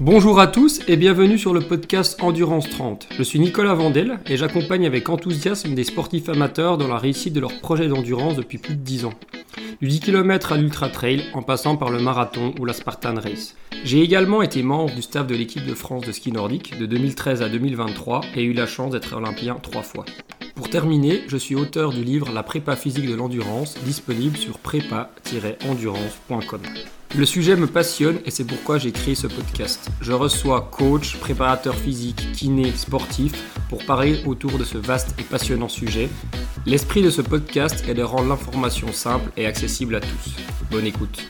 Bonjour à tous et bienvenue sur le podcast Endurance 30. Je suis Nicolas Vandel et j'accompagne avec enthousiasme des sportifs amateurs dans la réussite de leurs projets d'endurance depuis plus de 10 ans. Du 10 km à l'ultra trail en passant par le marathon ou la Spartan Race. J'ai également été membre du staff de l'équipe de France de ski nordique de 2013 à 2023 et eu la chance d'être olympien 3 fois. Pour terminer, je suis auteur du livre La prépa physique de l'endurance, disponible sur prépa-endurance.com. Le sujet me passionne et c'est pourquoi j'ai créé ce podcast. Je reçois coachs, préparateurs physiques, kinés, sportifs pour parler autour de ce vaste et passionnant sujet. L'esprit de ce podcast est de rendre l'information simple et accessible à tous. Bonne écoute.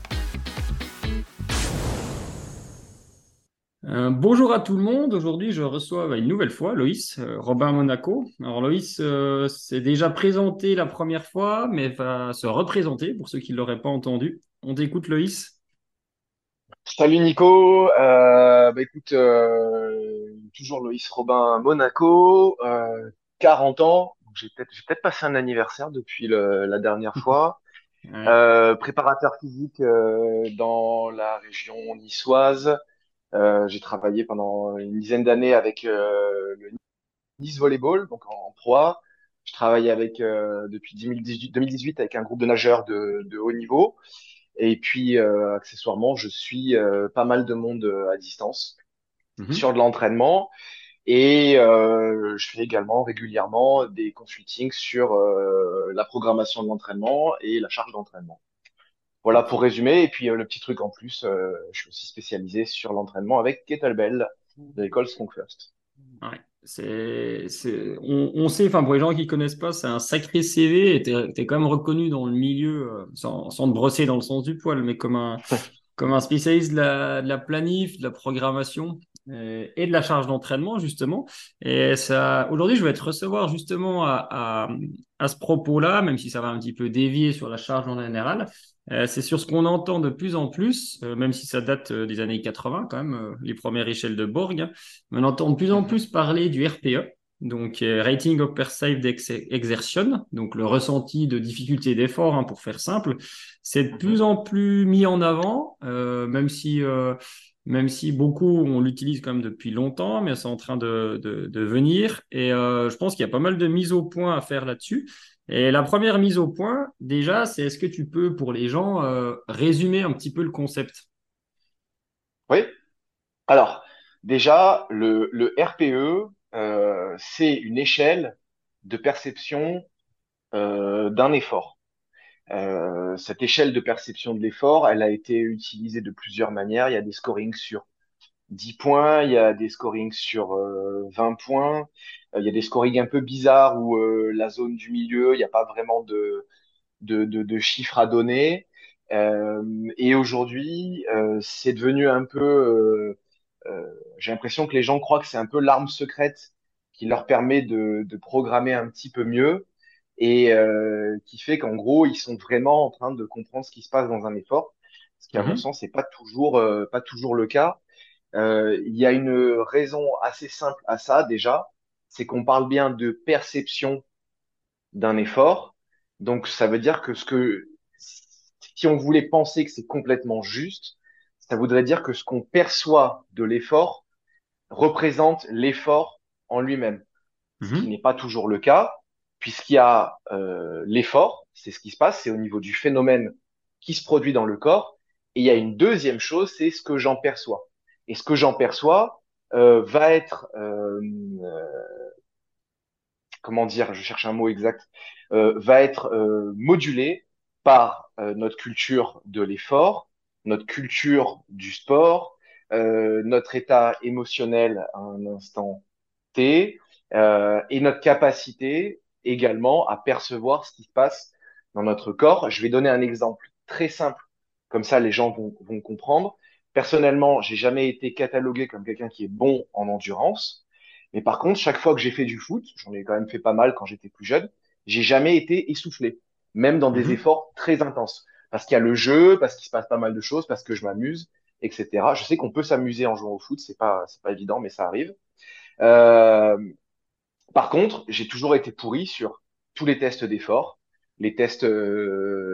Bonjour à tout le monde. Aujourd'hui, je reçois une nouvelle fois Loïs Robin Monaco. Alors Loïs s'est déjà présenté la première fois, mais va se représenter pour ceux qui ne l'auraient pas entendu. On t'écoute Loïs. Salut Nico, écoute, toujours Loïs Robin Monaco, 40 ans, donc j'ai peut-être passé un anniversaire depuis la dernière fois. Ouais. Préparateur physique dans la région niçoise. J'ai travaillé pendant une dizaine d'années avec le Nice Volleyball, donc en proie. Je travaille avec depuis 2018 avec un groupe de nageurs de haut niveau. Et puis, accessoirement, je suis pas mal de monde à distance sur de Mhm. l'entraînement et je fais également régulièrement des consultings sur la programmation de l'entraînement et la charge d'entraînement. Voilà Ok. pour résumer. Et puis, le petit truc en plus, je suis aussi spécialisé sur l'entraînement avec Kettlebell de l'école Strong First. Ouais. On sait, enfin pour les gens qui connaissent pas, c'est un sacré CV et t'es quand même reconnu dans le milieu, sans te brosser dans le sens du poil, mais comme un spécialiste de la planif, de la programmation et de la charge d'entraînement, justement. Et ça, aujourd'hui, je vais te recevoir justement à ce propos-là, même si ça va un petit peu dévier sur la charge en général. C'est sur ce qu'on entend de plus en plus, même si ça date des années 80 quand même, les premières échelles de Borg. Hein. On entend de plus en Mhm, plus parler du RPE. Donc, Rating of Perceived Exertion, donc le ressenti de difficulté d'effort, hein, pour faire simple, c'est de plus mhm. en plus mis en avant, même si beaucoup on l'utilise quand même depuis longtemps, mais c'est en train de venir. Et je pense qu'il y a pas mal de mises au point à faire là-dessus. Et la première mise au point, déjà, c'est est-ce que tu peux, pour les gens, résumer un petit peu le concept? Oui. Alors, déjà, le RPE, c'est une échelle de perception d'un effort. Cette échelle de perception de l'effort, elle a été utilisée de plusieurs manières. Il y a des scorings sur 10 points, il y a des scorings sur 20 points, il y a des scorings un peu bizarres où la zone du milieu, il n'y a pas vraiment de chiffres à donner. Et aujourd'hui, c'est devenu un peu, j'ai l'impression que les gens croient que c'est un peu l'arme secrète qui leur permet de programmer un petit peu mieux et qui fait qu'en gros, ils sont vraiment en train de comprendre ce qui se passe dans un effort, ce qui, à mon Mhm, sens, n'est pas toujours le cas. Il y a une raison assez simple à ça déjà, c'est qu'on parle bien de perception d'un effort. Donc, ça veut dire que si on voulait penser que c'est complètement juste, ça voudrait dire que ce qu'on perçoit de l'effort représente l'effort en lui-même, ce qui n'est mhm, pas toujours le cas, puisqu'il y a l'effort, c'est ce qui se passe, c'est au niveau du phénomène qui se produit dans le corps, et il y a une deuxième chose, c'est ce que j'en perçois. Et ce que j'en perçois va être, comment dire, je cherche un mot exact, va être modulé par notre culture de l'effort, notre culture du sport, notre état émotionnel à un instant T, et notre capacité également à percevoir ce qui se passe dans notre corps. Je vais donner un exemple très simple, comme ça les gens vont comprendre. Personnellement, j'ai jamais été catalogué comme quelqu'un qui est bon en endurance. Mais par contre, chaque fois que j'ai fait du foot, j'en ai quand même fait pas mal quand j'étais plus jeune, j'ai jamais été essoufflé, même dans des mhm. efforts très intenses. Parce qu'il y a le jeu, parce qu'il se passe pas mal de choses, parce que je m'amuse, etc. Je sais qu'on peut s'amuser en jouant au foot, c'est pas évident, mais ça arrive. Euh, Par contre, j'ai toujours été pourri sur tous les tests d'effort, les tests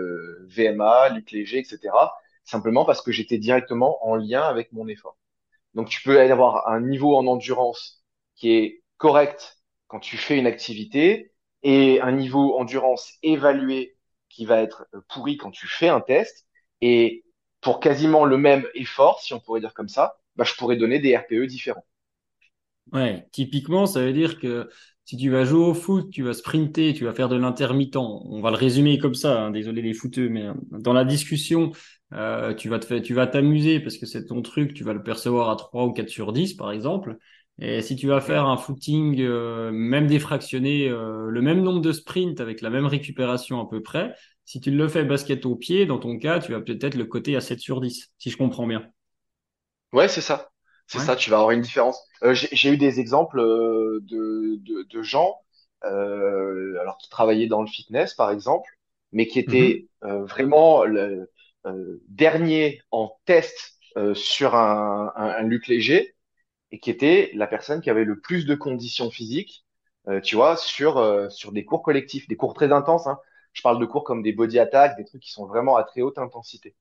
VMA, Luc Léger, etc. Simplement parce que j'étais directement en lien avec mon effort. Donc, tu peux avoir un niveau en endurance qui est correct quand tu fais une activité et un niveau endurance évalué qui va être pourri quand tu fais un test. Et pour quasiment le même effort, si on pourrait dire comme ça, bah, je pourrais donner des RPE différents. Ouais, typiquement, ça veut dire que si tu vas jouer au foot, tu vas sprinter, tu vas faire de l'intermittent. On va le résumer comme ça, hein, désolé les footeux, mais dans la discussion, tu vas t'amuser parce que c'est ton truc, tu vas le percevoir à 3 ou 4 sur 10, par exemple. Et si tu vas Mhm. faire un footing, même défractionné, le même nombre de sprints avec la même récupération à peu près, si tu le fais basket au pied, dans ton cas, tu vas peut-être le coter à 7 sur 10, si je comprends bien. Ouais, c'est ça. C'est Ouais. ça, tu vas avoir une différence. J'ai eu des exemples de gens alors qui travaillaient dans le fitness, par exemple, mais qui Mhm. étaient vraiment dernier en test sur un Luc léger et qui était la personne qui avait le plus de conditions physiques, tu vois, sur des cours collectifs, des cours très intenses, hein. Je parle de cours comme des body attack, des trucs qui sont vraiment à très haute intensité.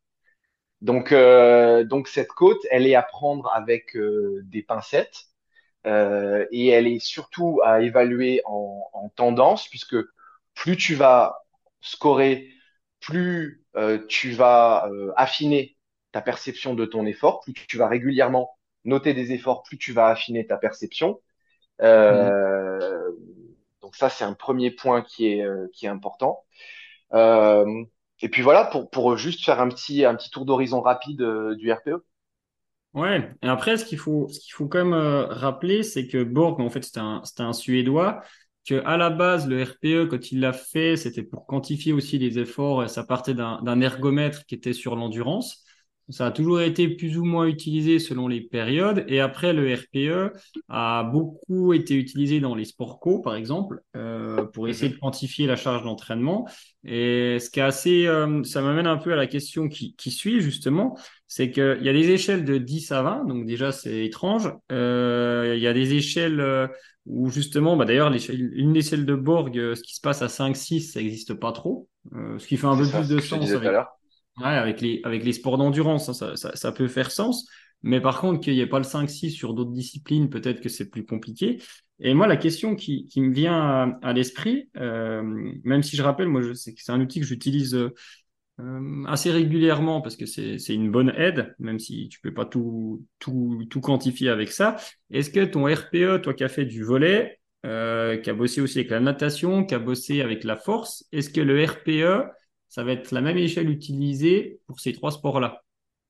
Donc cette côte, elle est à prendre avec des pincettes et elle est surtout à évaluer en tendance, puisque plus tu vas scorer, plus tu vas affiner ta perception de ton effort, plus tu vas régulièrement noter des efforts, plus tu vas affiner ta perception. Mhm. Euh, donc ça, c'est un premier point qui est important. Euh, et puis voilà, pour juste faire un petit tour d'horizon rapide du RPE. Ouais, et après, ce qu'il faut quand même rappeler, c'est que Borg, en fait, c'était un Suédois, que à la base, le RPE, quand il l'a fait, c'était pour quantifier aussi les efforts, et ça partait d'un ergomètre qui était sur l'endurance. Ça a toujours été plus ou moins utilisé selon les périodes, et après, le RPE a beaucoup été utilisé dans les sports co, par exemple, pour essayer Mhm, de quantifier la charge d'entraînement. Et ce qui est assez, ça m'amène un peu à la question qui suit, justement, c'est qu'il y a des échelles de 10 à 20, donc déjà c'est étrange. Il y a des échelles où justement, bah d'ailleurs, une échelle de Borg, ce qui se passe à 5-6, ça n'existe pas trop. Ce qui fait un c'est peu ça, plus c'est ce de que je te sens disais tout à avec, l'heure. ouais, avec les sports d'endurance, hein, ça peut faire sens. Mais par contre, qu'il n'y ait pas le 5-6 sur d'autres disciplines, peut-être que c'est plus compliqué. Et moi, la question qui me vient à l'esprit, même si je rappelle, moi, je sais que c'est un outil que j'utilise assez régulièrement parce que c'est une bonne aide, même si tu peux pas tout quantifier avec ça. Est-ce que ton RPE, toi qui as fait du volley, qui a bossé aussi avec la natation, qui a bossé avec la force, est-ce que le RPE, ça va être la même échelle utilisée pour ces trois sports-là?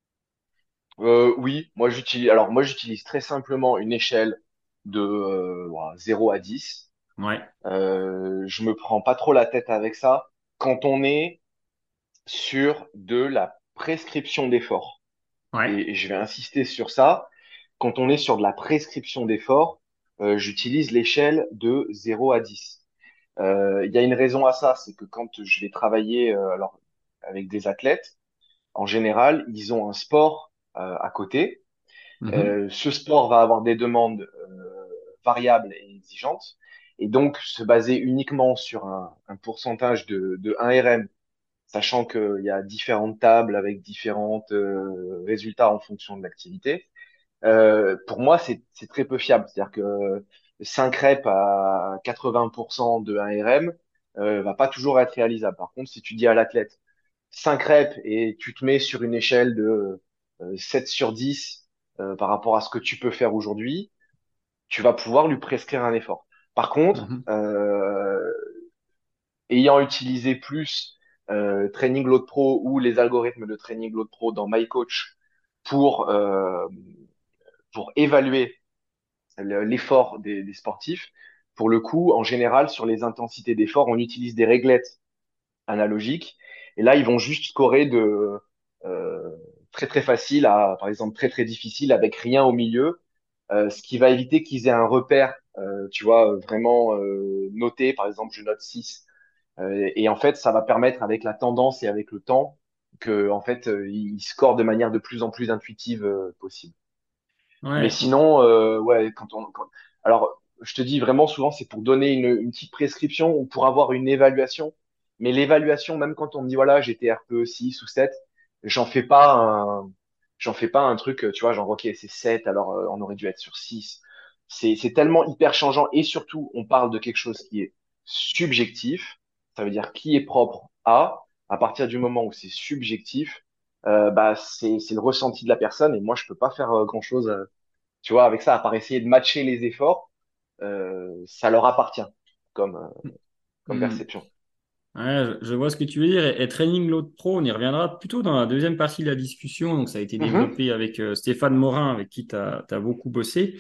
Oui, moi j'utilise très simplement une échelle de 0 à 10. Ouais, Je me prends pas trop la tête avec ça quand on est sur de la prescription d'effort. ouais. Et je vais insister sur ça. Quand on est sur de la prescription d'effort, j'utilise l'échelle de 0 à 10. Il y a une raison à ça, c'est que quand je vais travailler alors avec des athlètes, en général, ils ont un sport à côté. Mhm. Ce sport va avoir des demandes variables et exigeantes. Et donc, se baser uniquement sur un pourcentage de 1 RM, sachant qu'il y a différentes tables avec différents résultats en fonction de l'activité, pour moi, c'est très peu fiable. C'est-à-dire que 5 reps à 80% de 1 RM va pas toujours être réalisable. Par contre, si tu dis à l'athlète 5 reps et tu te mets sur une échelle de 7 sur 10 par rapport à ce que tu peux faire aujourd'hui, tu vas pouvoir lui prescrire un effort. Par contre, Mhm. ayant utilisé plus Training Load Pro ou les algorithmes de Training Load Pro dans MyCoach pour, euh, pour évaluer l'effort des sportifs, pour le coup, en général, sur les intensités d'effort, on utilise des réglettes analogiques. Et là, ils vont juste scorer de euh, très très facile à, par exemple, très très difficile avec rien au milieu, ce qui va éviter qu'ils aient un repère, tu vois, vraiment noté. Par exemple, je note 6. Et en fait, ça va permettre avec la tendance et avec le temps que, en fait, ils scorent de manière de plus en plus intuitive possible. Mais Ouais. sinon, ouais, alors, je te dis vraiment souvent, c'est pour donner une petite prescription ou pour avoir une évaluation. Mais l'évaluation, même quand on me dit, voilà, j'étais RPE 6 ou 7, j'en fais pas un, J'en fais pas un truc, tu vois, genre, ok, c'est 7, alors on aurait dû être sur 6. C'est tellement hyper changeant et surtout, on parle de quelque chose qui est subjectif. Ça veut dire qui est propre à partir du moment où c'est subjectif, bah, c'est le ressenti de la personne et moi, je peux pas faire grand-chose, tu vois, avec ça, à part essayer de matcher les efforts, ça leur appartient comme, comme Hmm. perception. Ouais, je vois ce que tu veux dire. Et Training Load Pro, on y reviendra plutôt dans la deuxième partie de la discussion. Donc, ça a été Mhm, développé avec Stéphane Morin, avec qui tu as beaucoup bossé.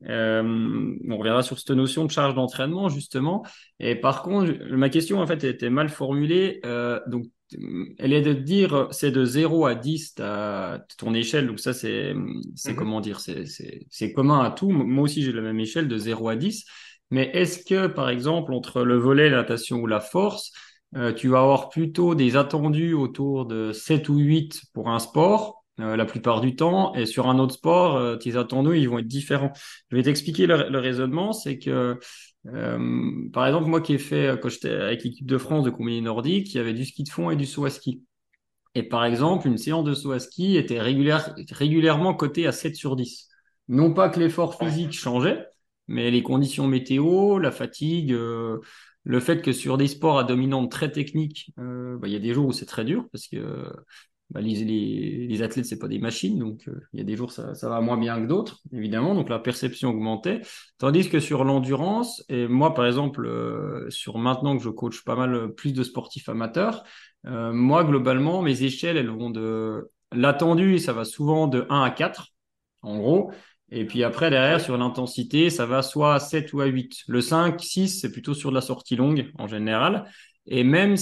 On reviendra sur cette notion de charge d'entraînement, justement. Et par contre, ma question, en fait, était mal formulée. Donc, elle est de te dire, c'est de 0 à 10 ton échelle. Donc, ça, c'est mhm. comment dire, c'est commun à tout. Moi aussi, j'ai la même échelle de 0 à 10. Mais est-ce que, par exemple, entre le volet, la natation ou la force, tu vas avoir plutôt des attendus autour de 7 ou 8 pour un sport, la plupart du temps, et sur un autre sport, tes attendus, ils vont être différents. Je vais t'expliquer le raisonnement, c'est que, par exemple, moi qui ai fait, quand j'étais avec l'équipe de France de combiné nordique, il y avait du ski de fond et du saut à ski. Et par exemple, une séance de saut à ski était régulièrement cotée à 7/10. Non pas que l'effort Ouais. physique changeait, mais les conditions météo, la fatigue, le fait que sur des sports à dominante très technique, bah, il y a des jours où c'est très dur parce que bah, les athlètes, c'est pas des machines, donc il y a des jours ça va moins bien que d'autres, évidemment, donc la perception augmentait. Tandis que sur l'endurance, et moi par exemple, sur maintenant que je coach pas mal plus de sportifs amateurs, moi globalement, mes échelles, elles vont de l'attendu, ça va souvent de 1 à 4, en gros. Et puis après, derrière, Ok. sur l'intensité, ça va soit à 7 ou à 8. Le 5, 6, c'est plutôt sur de la sortie longue en général. Et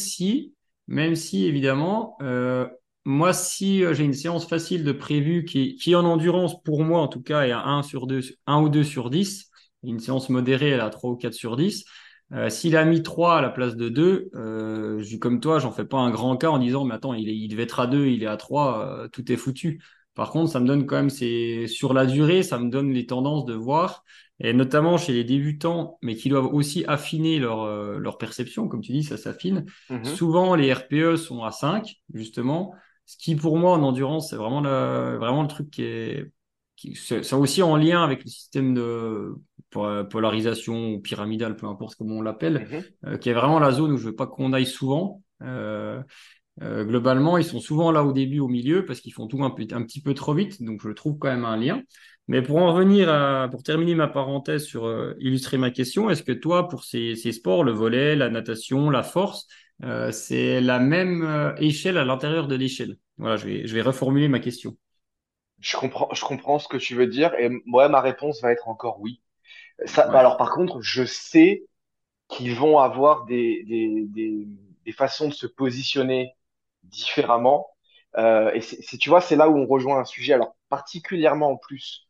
même si évidemment, moi, si j'ai une séance facile de prévu qui en endurance, pour moi en tout cas, est à 1/2, 1 ou 2/10, et une séance modérée, elle est à 3 ou 4/10. S'il a mis 3 à la place de 2, comme toi, j'en fais pas un grand cas en disant, mais attends, il devait être à 2, il est à 3, tout est foutu. Par contre, ça me donne quand même, sur la durée, ça me donne les tendances de voir, et notamment chez les débutants, mais qui doivent aussi affiner leur perception, comme tu dis, ça s'affine. Mhm, Souvent, les RPE sont à 5, justement. Ce qui, pour moi, en endurance, c'est vraiment le truc c'est aussi en lien avec le système de polarisation ou pyramidal, peu importe comment on l'appelle, mhm. qui est vraiment la zone où je veux pas qu'on aille souvent. Globalement, ils sont souvent là au début, au milieu, parce qu'ils font tout un petit peu trop vite, donc je trouve quand même un lien. Mais pour en revenir pour terminer ma parenthèse sur illustrer ma question, est-ce que toi, pour ces sports, le volley, la natation, la force, c'est la même échelle à l'intérieur de l'échelle? Voilà, je vais reformuler ma question. Je comprends ce que tu veux dire et moi, ma réponse va être encore oui. Ça, bah Ouais. alors par contre, je sais qu'ils vont avoir des façons de se positionner différemment. Et tu vois, c'est là où on rejoint un sujet. Alors particulièrement en plus,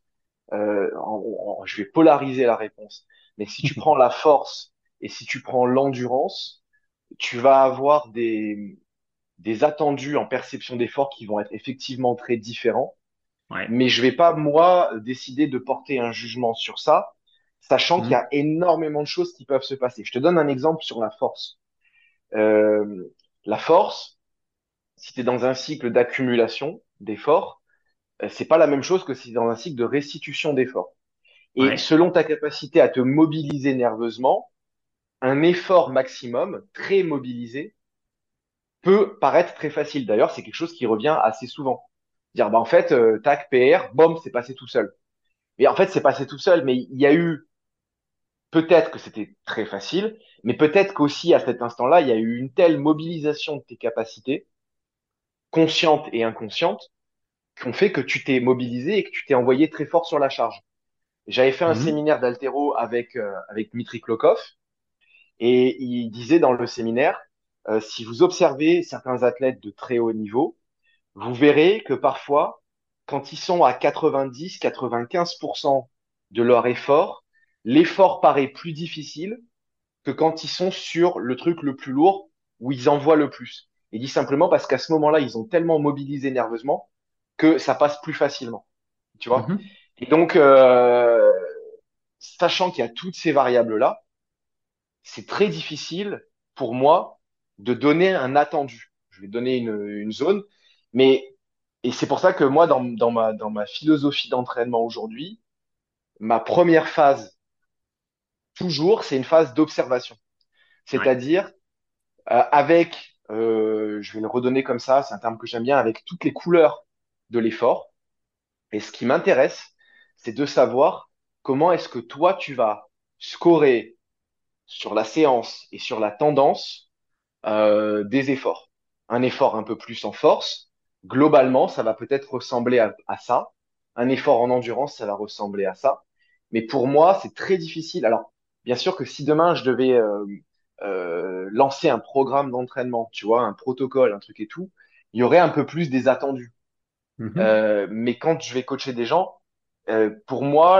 je vais polariser la réponse. Mais si tu prends la force et si tu prends l'endurance, tu vas avoir des attendus en perception d'effort qui vont être effectivement très différents. Ouais. Mais je vais pas, moi, décider de porter un jugement sur ça, sachant qu'il y Mhm. a énormément de choses qui peuvent se passer. Je te donne un exemple sur la force. Euh, la force, si tu es dans un cycle d'accumulation d'efforts, c'est pas la même chose que si tu es dans un cycle de restitution d'efforts. Et Ouais. selon ta capacité à te mobiliser nerveusement, un effort maximum, très mobilisé, peut paraître très facile. D'ailleurs, c'est quelque chose qui revient assez souvent. Dire, bah, en fait, tac, PR, bom, c'est passé tout seul. Mais en fait, c'est passé tout seul, mais il y a eu, peut-être que c'était très facile, mais peut-être qu'aussi à cet instant-là, il y a eu une telle mobilisation de tes capacités, conscientes et inconscientes, qui ont fait que tu t'es mobilisé et que tu t'es envoyé très fort sur la charge. J'avais fait un Mhm. séminaire d'haltéro avec Dmitri Klokov, et il disait dans le séminaire, si vous observez certains athlètes de très haut niveau, vous verrez que parfois, quand ils sont à 90, 95% de leur effort, l'effort paraît plus difficile que quand ils sont sur le truc le plus lourd où ils envoient le plus. Il dit simplement parce qu'à ce moment-là, ils ont tellement mobilisé nerveusement que ça passe plus facilement. Tu vois? Mhm. Et donc, sachant qu'il y a toutes ces variables-là, c'est très difficile pour moi de donner un attendu. Je vais donner une zone, mais Et c'est pour ça que moi, dans ma philosophie d'entraînement aujourd'hui, ma première phase, toujours, c'est une phase d'observation. Ouais. C'est-à-dire, je vais le redonner comme ça, c'est un terme que j'aime bien, avec toutes les couleurs de l'effort. Et ce qui m'intéresse, c'est de savoir comment est-ce que toi, tu vas scorer sur la séance et sur la tendance des efforts. Un effort un peu plus en force, globalement, ça va peut-être ressembler à ça. Un effort en endurance, ça va ressembler à ça. Mais pour moi, c'est très difficile. Alors, bien sûr que si demain je devais lancer un programme d'entraînement, tu vois, un protocole, un truc et tout, il y aurait un peu plus des attendus. Mhm. Mais quand je vais coacher des gens, pour moi,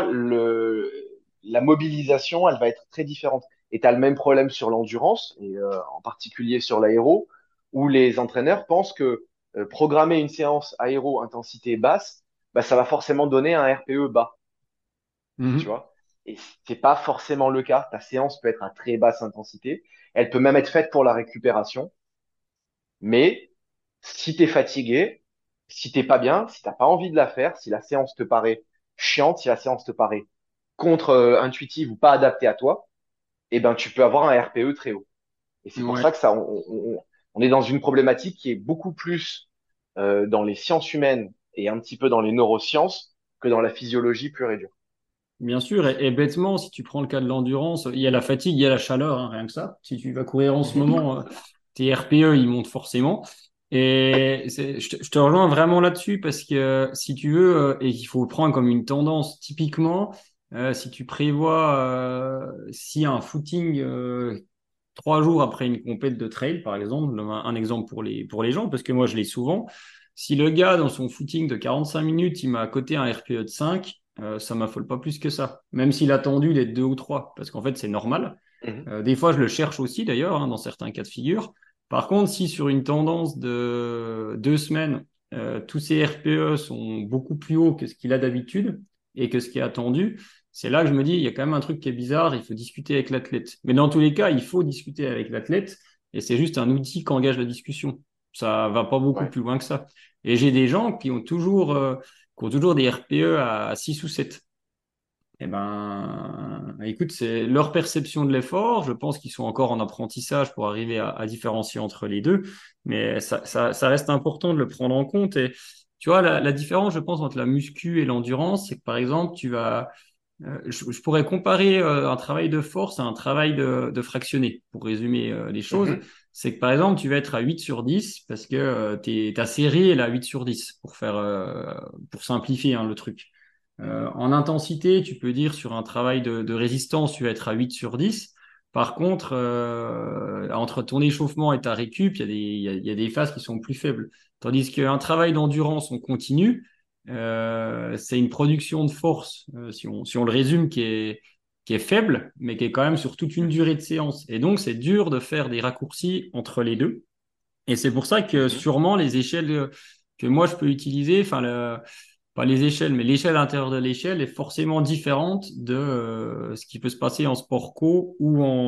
la mobilisation, elle va être très différente. Et tu as le même problème sur l'endurance, et en particulier sur l'aéro, où les entraîneurs pensent que programmer une séance aéro intensité basse, bah, ça va forcément donner un RPE bas, tu Mhm. vois. Et c'est pas forcément le cas. Ta séance peut être à très basse intensité. Elle peut même être faite pour la récupération. Mais si t'es fatigué, si t'es pas bien, si t'as pas envie de la faire, si la séance te paraît chiante, si la séance te paraît contre-intuitive ou pas adaptée à toi, eh ben tu peux avoir un RPE très haut. Et c'est pour Ouais. ça que on est dans une problématique qui est beaucoup plus dans les sciences humaines et un petit peu dans les neurosciences que dans la physiologie pure et dure. Bien sûr, et bêtement, si tu prends le cas de l'endurance, il y a la fatigue, il y a la chaleur, hein, rien que ça. Si tu vas courir en ce Mhm. moment, tes RPE, ils montent forcément. Et je te rejoins vraiment là-dessus parce que si tu veux, et qu'il faut le prendre comme une tendance, typiquement, si tu prévois, si un footing 3 jours après une compète de trail, par exemple, un exemple pour les gens, parce que moi je l'ai souvent, si le gars dans son footing de 45 minutes, il m'a à côté un RPE de 5, ça m'affole pas plus que ça, même s'il a tendu d'être 2 ou 3 parce qu'en fait c'est normal. Mhm. Des fois je le cherche aussi d'ailleurs, hein, dans certains cas de figure. Par contre, si sur une tendance de 2 semaines, tous ces RPE sont beaucoup plus hauts que ce qu'il a d'habitude et que ce qui est attendu, c'est là que je me dis, il y a quand même un truc qui est bizarre, il faut discuter avec l'athlète. Mais dans tous les cas, il faut discuter avec l'athlète et c'est juste un outil qui engage la discussion. Ça va pas beaucoup Ouais. plus loin que ça. Et j'ai des gens qui ont toujours des RPE à 6 ou 7. Eh ben, écoute, c'est leur perception de l'effort. Je pense qu'ils sont encore en apprentissage pour arriver à différencier entre les deux. Mais ça reste important de le prendre en compte. Et tu vois, la différence, je pense, entre la muscu et l'endurance, c'est que par exemple, je pourrais comparer un travail de force à un travail de fractionné, pour résumer les choses. Mhm. C'est que par exemple, tu vas être à 8 sur 10 parce que ta série est à 8 sur 10 pour simplifier, hein, le truc. En intensité, tu peux dire sur un travail de résistance, tu vas être à 8 sur 10. Par contre, entre ton échauffement et ta récup, il y a des phases qui sont plus faibles. Tandis qu'un travail d'endurance, on continue, c'est une production de force, si on le résume, qui est faible, mais qui est quand même sur toute une durée de séance. Et donc, c'est dur de faire des raccourcis entre les deux. Et c'est pour ça que Mhm. sûrement les échelles que moi je peux utiliser, pas les échelles, mais l'échelle à l'intérieur de l'échelle est forcément différente de ce qui peut se passer en sport co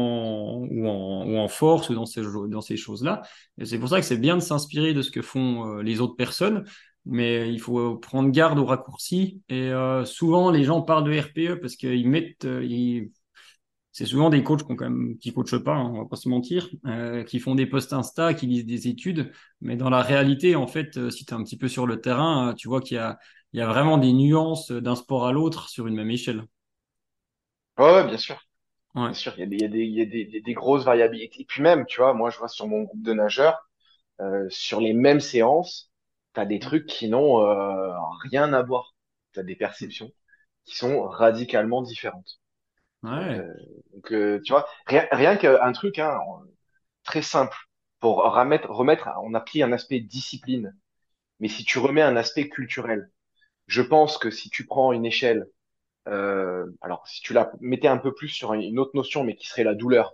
ou en force ou dans ces choses-là. Et c'est pour ça que c'est bien de s'inspirer de ce que font les autres personnes, mais il faut prendre garde aux raccourcis. Et souvent, les gens parlent de RPE parce qu'ils mettent, c'est souvent des coachs qui coachent pas, hein, on va pas se mentir, qui font des posts Insta, qui lisent des études, mais dans la réalité, en fait, si tu es un petit peu sur le terrain, tu vois qu'il y a vraiment des nuances d'un sport à l'autre sur une même échelle. Ouais, ouais, bien sûr. Ouais. Bien sûr, il y a des grosses variabilités. Et puis même, tu vois, moi, je vois sur mon groupe de nageurs, sur les mêmes séances, tu as des trucs qui n'ont rien à voir. Tu as des perceptions qui sont radicalement différentes. Ouais. Donc, tu vois, rien qu'un truc hein, très simple pour on a pris un aspect discipline, mais si tu remets un aspect culturel, je pense que si tu prends une échelle, alors si tu la mettais un peu plus sur une autre notion, mais qui serait la douleur,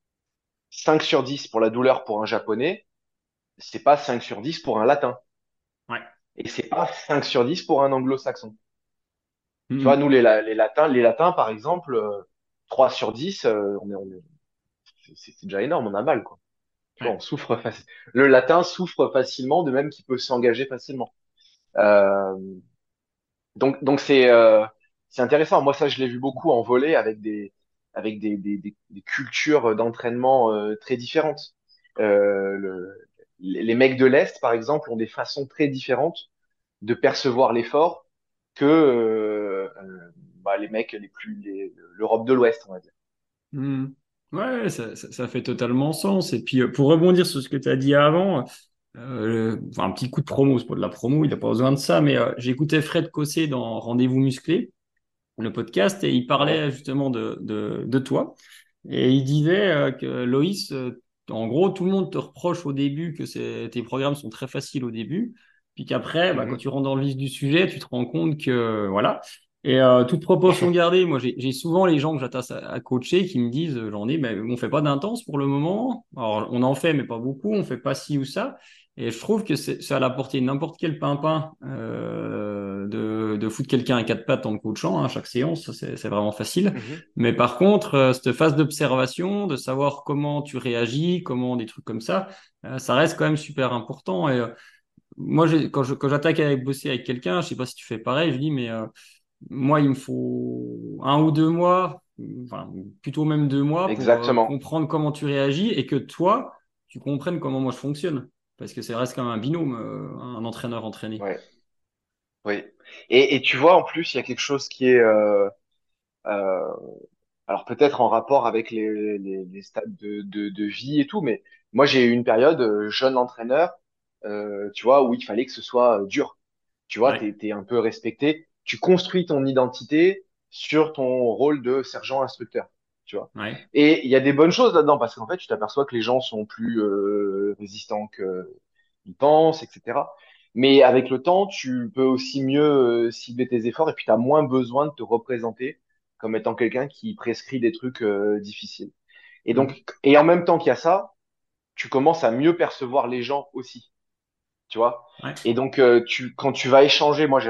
5 sur 10 pour la douleur pour un japonais, c'est pas 5 sur 10 pour un latin. Ouais. Et c'est pas 5 sur 10 pour un anglo-saxon. Tu vois, Mhm. nous, les latins, par exemple, 3 sur 10, c'est déjà énorme, on a mal, quoi. Tu vois, Ouais. on souffre Le latin souffre facilement, de même qu'il peut s'engager facilement. Euh, donc c'est intéressant. Moi, ça, je l'ai vu beaucoup en volley avec des cultures d'entraînement très différentes. Les mecs de l'Est, par exemple, ont des façons très différentes de percevoir l'effort que les mecs l'Europe de l'Ouest, on va dire. Hmm. Ouais, ça fait totalement sens. Et puis, pour rebondir sur ce que tu as dit avant, enfin, un petit coup de promo, c'est pas de la promo, il n'a pas besoin de ça, mais j'écoutais Fred Cossé dans Rendez-vous musclé, le podcast, et il Ouais. parlait justement de toi. Et il disait que Loïs, en gros, tout le monde te reproche au début que tes programmes sont très faciles au début, puis qu'après, bah, quand Mhm. tu rentres dans le vif du sujet, tu te rends compte que voilà. Et toute proportion gardée, moi j'ai souvent les gens que j'attache à coacher qui me disent, j'en ai, mais on fait pas d'intense pour le moment. Alors on en fait, mais pas beaucoup. On fait pas ci ou ça. Et je trouve que c'est à la portée de n'importe quel pimpin de foutre quelqu'un à quatre pattes en le coachant, hein, chaque séance, ça, c'est vraiment facile. Mhm. Mais par contre, cette phase d'observation, de savoir comment tu réagis, comment des trucs comme ça reste quand même super important. Et moi, quand j'attaque avec bosser avec quelqu'un, je sais pas si tu fais pareil, je dis, mais moi, il me faut 1 ou 2 mois, enfin, plutôt même 2 mois pour Exactement. comprendre comment tu réagis et que toi, tu comprennes comment moi je fonctionne. Parce que ça reste quand même un binôme, un entraîneur entraîné. Ouais. Oui. Et tu vois, en plus, il y a quelque chose qui est, euh, alors peut-être en rapport avec les stades de vie et tout, mais moi j'ai eu une période jeune entraîneur, tu vois, où il fallait que ce soit dur. Tu vois, Ouais, t'es un peu respecté. Tu construis ton identité sur ton rôle de sergent instructeur, tu vois. ouais, Et il y a des bonnes choses là-dedans parce qu'en fait, tu t'aperçois que les gens sont plus résistants qu'ils pensent, etc. Mais avec le temps, tu peux aussi mieux cibler tes efforts et puis tu as moins besoin de te représenter comme étant quelqu'un qui prescrit des trucs difficiles. Et mhm, donc, et en même temps qu'il y a ça, tu commences à mieux percevoir les gens aussi, tu vois. ouais, Et donc, quand tu vas échanger, moi,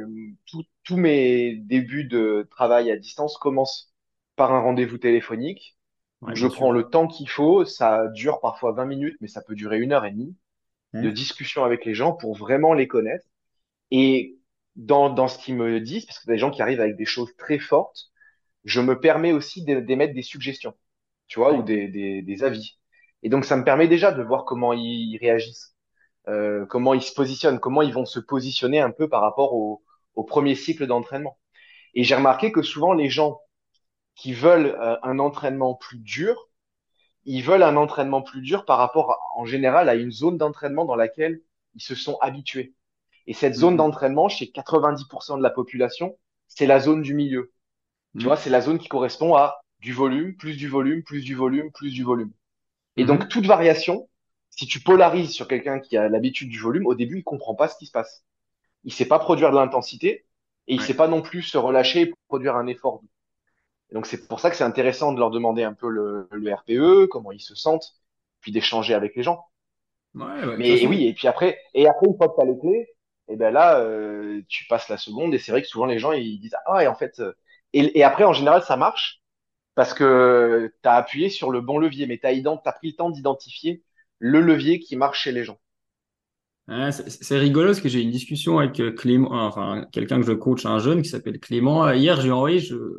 tous mes débuts de travail à distance commencent par un rendez-vous téléphonique où ouais, je bien prends sûr. le temps qu'il faut. Ça dure parfois 20 minutes, mais ça peut durer 1 heure et demie de Mhm, discussion avec les gens pour vraiment les connaître. Et dans ce qu'ils me disent, parce que des gens qui arrivent avec des choses très fortes, je me permets aussi d'émettre des suggestions, tu vois, ou ouais, des avis. Et donc, ça me permet déjà de voir comment ils réagissent, comment ils se positionnent, comment ils vont se positionner un peu par rapport au premier cycle d'entraînement. Et j'ai remarqué que souvent, les gens qui veulent un entraînement plus dur, ils veulent un entraînement plus dur par rapport, en général, à une zone d'entraînement dans laquelle ils se sont habitués. Et cette zone mhm, d'entraînement, chez 90% de la population, c'est la zone du milieu. Tu vois, mhm, c'est la zone qui correspond à du volume, plus du volume, plus du volume, plus du volume. Et donc, mhm, toute variation, si tu polarises sur quelqu'un qui a l'habitude du volume, au début, il comprend pas ce qui se passe. Il sait pas produire de l'intensité et il sait ouais. pas non plus se relâcher et produire un effort. Et donc, c'est pour ça que c'est intéressant de leur demander un peu le RPE, comment ils se sentent, puis d'échanger avec les gens. Ouais, ouais, de toute Mais et oui, façon, et après, une fois que tu as les clés, et ben là, tu passes la seconde et c'est vrai que souvent les gens ils disent ah et en fait et après en général ça marche parce que tu as appuyé sur le bon levier, mais t'as pris le temps d'identifier le levier qui marche chez les gens. hein, c'est rigolo parce que j'ai eu une discussion avec Clément, enfin quelqu'un que je coach, un jeune qui s'appelle Clément. Hier, j'ai envoyé,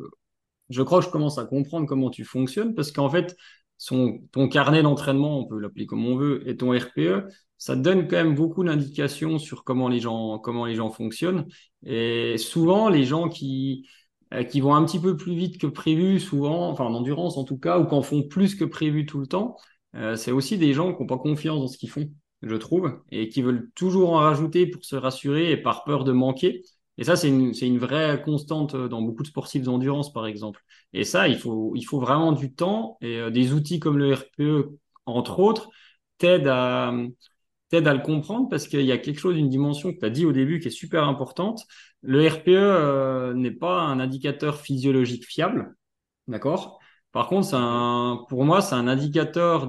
je crois que je commence à comprendre comment tu fonctionnes parce qu'en fait, ton carnet d'entraînement, on peut l'appeler comme on veut, et ton RPE, ça te donne quand même beaucoup d'indications sur comment les gens fonctionnent. Et souvent, les gens qui vont un petit peu plus vite que prévu, souvent, enfin en endurance en tout cas, ou qui en font plus que prévu tout le temps, c'est aussi des gens qui n'ont pas confiance dans ce qu'ils font, je trouve, et qui veulent toujours en rajouter pour se rassurer et par peur de manquer. Et ça, c'est une vraie constante dans beaucoup de sportifs d'endurance, par exemple. Et ça, il faut vraiment du temps et des outils comme le RPE, entre autres, t'aident à, t'aident à le comprendre parce qu'il y a quelque chose, une dimension que tu as dit au début qui est super importante. Le RPE n'est pas un indicateur physiologique fiable, d'accord? Par contre, Mhm. pour moi, c'est un indicateur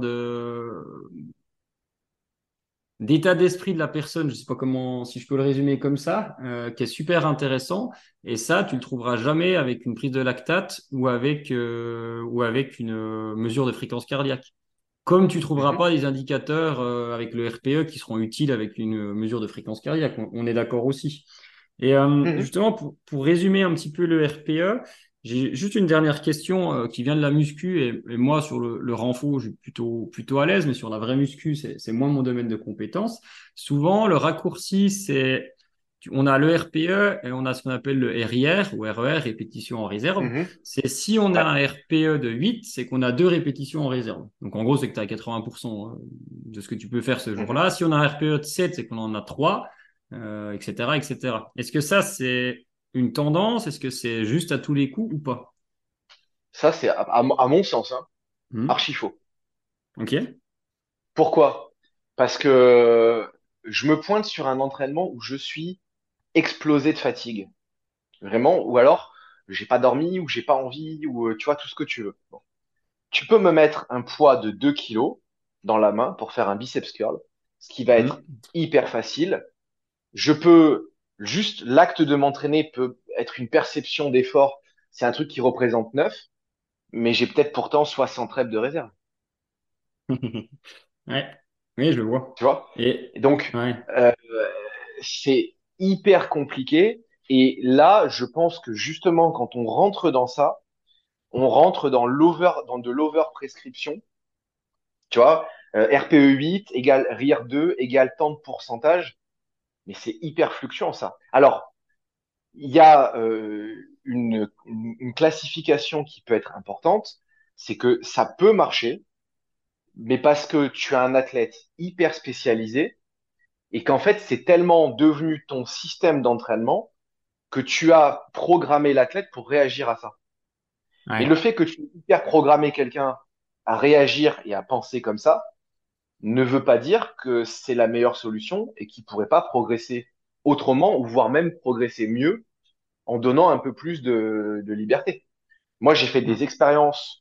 d'état d'esprit de la personne, je sais pas comment, si je peux le résumer comme ça, qui est super intéressant. Et ça, tu le trouveras jamais avec une prise de lactate ou avec une mesure de fréquence cardiaque. Comme tu trouveras Mhm, pas des indicateurs avec le RPE qui seront utiles avec une mesure de fréquence cardiaque. On est d'accord aussi. Et mhm, justement, pour résumer un petit peu le RPE, j'ai juste une dernière question qui vient de la muscu. Et moi, sur le renfort, je suis plutôt à l'aise, mais sur la vraie muscu, c'est moins mon domaine de compétence. Souvent, le raccourci, on a le RPE et on a ce qu'on appelle le RIR ou RER, répétition en réserve. mhm. C'est si on a Ouais. un RPE de 8, c'est qu'on a deux répétitions en réserve. Donc en gros, c'est que tu as 80% de ce que tu peux faire ce Mhm. jour-là. Si on a un RPE de 7, c'est qu'on en a 3, etc., etc. Est-ce que ça, c'est une tendance? Est-ce que c'est juste à tous les coups ou pas? Ça, c'est à mon sens, hein, Hmm. archi faux. Ok. Pourquoi? Parce que je me pointe sur un entraînement où je suis explosé de fatigue. Vraiment, ou alors j'ai pas dormi, ou j'ai pas envie, ou tu vois, tout ce que tu veux. Bon. Tu peux me mettre un poids de 2 kilos dans la main pour faire un biceps curl, ce qui va être Hmm. hyper facile. Je peux, juste l'acte de m'entraîner peut être une perception d'effort. C'est un truc qui représente 9, mais j'ai peut-être pourtant 60 reps de réserve. Ouais. Oui, je le vois. Tu vois? Et Et donc, ouais. euh, c'est hyper compliqué. Et là, je pense que justement, quand on rentre dans ça, on rentre dans de l'over prescription. Tu vois, RPE 8 égale RIR 2 égale tant de pourcentage. Mais c'est hyper fluctuant, ça. Alors, il y a une classification qui peut être importante, c'est que ça peut marcher, mais parce que tu as un athlète hyper spécialisé et qu'en fait, c'est tellement devenu ton système d'entraînement que tu as programmé l'athlète pour réagir à ça. Mais le Ouais. fait que tu aies hyper programmé quelqu'un à réagir et à penser comme ça ne veut pas dire que c'est la meilleure solution et qu'il pourrait pas progresser autrement ou voire même progresser mieux en donnant un peu plus de liberté. Moi, j'ai fait des Hmm. expériences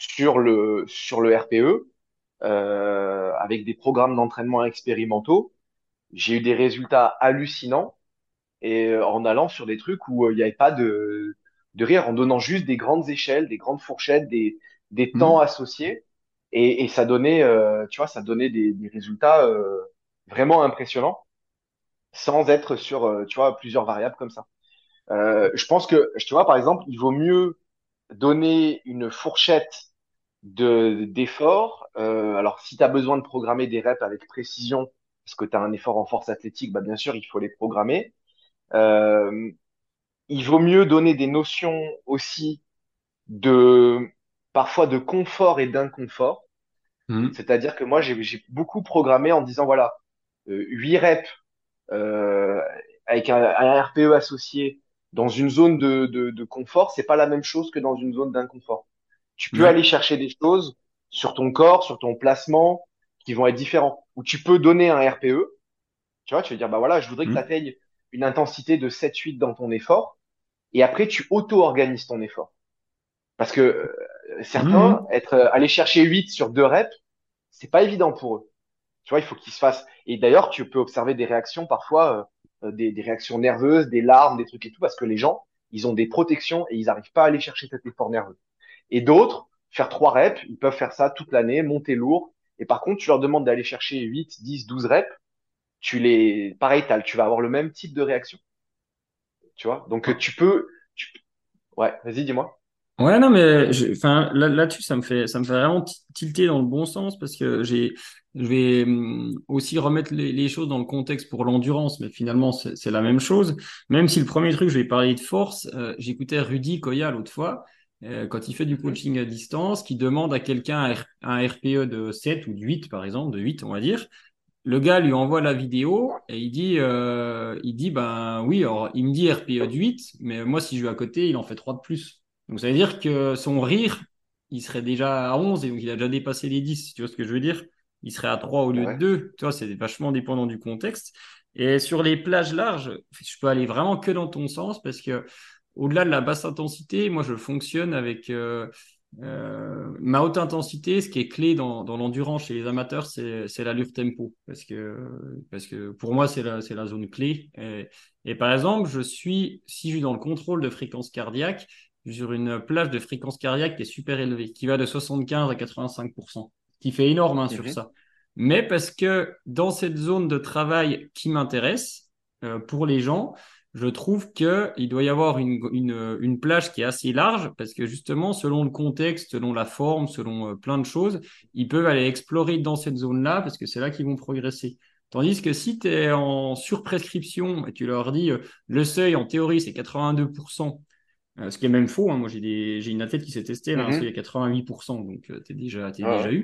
sur le RPE avec des programmes d'entraînement expérimentaux. J'ai eu des résultats hallucinants et en allant sur des trucs où il n'y avait pas de rire, en donnant juste des grandes échelles, des grandes fourchettes, des temps Hmm. associés. Et ça donnait, tu vois, ça donnait des résultats vraiment impressionnants sans être sur, tu vois, plusieurs variables comme ça. Je pense que, tu vois, par exemple, il vaut mieux donner une fourchette d'efforts. Alors, si tu as besoin de programmer des reps avec précision, parce que tu as un effort en force athlétique, bah, bien sûr, il faut les programmer. Euh, il vaut mieux donner des notions aussi de parfois de confort et d'inconfort. Hmm. C'est-à-dire que moi, j'ai beaucoup programmé en disant, voilà, 8 reps euh, avec un RPE associé dans une zone de confort, c'est pas la même chose que dans une zone d'inconfort. Tu peux aller Ouais. chercher des choses sur ton corps, sur ton placement, qui vont être différents. Ou tu peux donner un RPE, tu vois, tu veux dire, bah voilà, je voudrais que tu Hmm. atteignes une intensité de 7-8 dans ton effort, et après tu auto-organises ton effort. Parce que certains, Hmm. aller chercher 8 sur 2 reps, c'est pas évident pour eux. Tu vois, il faut qu'ils se fassent. Et d'ailleurs, tu peux observer des réactions parfois, des réactions nerveuses, des larmes, des trucs et tout, parce que les gens, ils ont des protections et ils n'arrivent pas à aller chercher cet effort nerveux. Et d'autres, faire 3 reps, ils peuvent faire ça toute l'année, monter lourd. Et par contre, tu leur demandes d'aller chercher 8, 10, 12 reps, pareil, tu vas avoir le même type de réaction. Tu vois? Donc, ouais, vas-y, dis-moi. Ouais, non, mais enfin, là-dessus, ça me fait vraiment tilter dans le bon sens parce que je vais aussi remettre les choses dans le contexte pour l'endurance, mais finalement, c'est la même chose. Même si le premier truc, je vais parler de force, j'écoutais Rudy Koya l'autre fois, quand il fait du Mhm, coaching à distance, qui demande à quelqu'un un RPE de 7 ou de 8, par exemple, de 8, on va dire. Le gars lui envoie la vidéo et il dit, ben oui, alors il me dit RPE de 8, mais moi, si je vais à côté, il en fait 3 de plus. Donc, ça veut dire que son rire, il serait déjà à 11 et donc il a déjà dépassé les 10. Tu vois ce que je veux dire? Il serait à 3 au bah lieu de ouais. 2. Tu vois, c'est vachement dépendant du contexte. Et sur les plages larges, je peux aller vraiment que dans ton sens parce que au-delà de la basse intensité, moi, je fonctionne avec ma haute intensité. Ce qui est clé dans l'endurance chez les amateurs, c'est l'allure tempo parce que pour moi, c'est la zone clé. Et par exemple, si je suis dans le contrôle de fréquence cardiaque, sur une plage de fréquence cardiaque qui est super élevée, qui va de 75 à 85%. qui fait énorme hein, sur Mhm. ça. Mais parce que dans cette zone de travail qui m'intéresse, pour les gens, je trouve qu'il doit y avoir une plage qui est assez large parce que justement, selon le contexte, selon la forme, selon plein de choses, ils peuvent aller explorer dans cette zone-là parce que c'est là qu'ils vont progresser. Tandis que si tu es en surprescription et tu leur dis le seuil en théorie c'est 82%, ce qui est même faux, hein. Moi j'ai une athlète qui s'est testée, là, un seuil à Mhm. 88%, donc t'es Ouais, déjà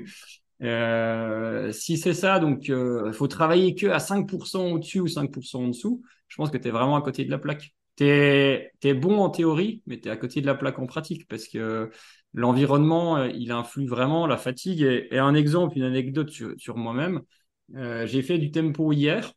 ouais. eu. Si c'est ça, donc il faut travailler que à 5% au-dessus ou 5% en dessous, je pense que tu es vraiment à côté de la plaque. Tu es bon en théorie, mais tu es à côté de la plaque en pratique parce que l'environnement, il influe vraiment la fatigue. Et un exemple, une anecdote sur moi-même, j'ai fait du tempo hier.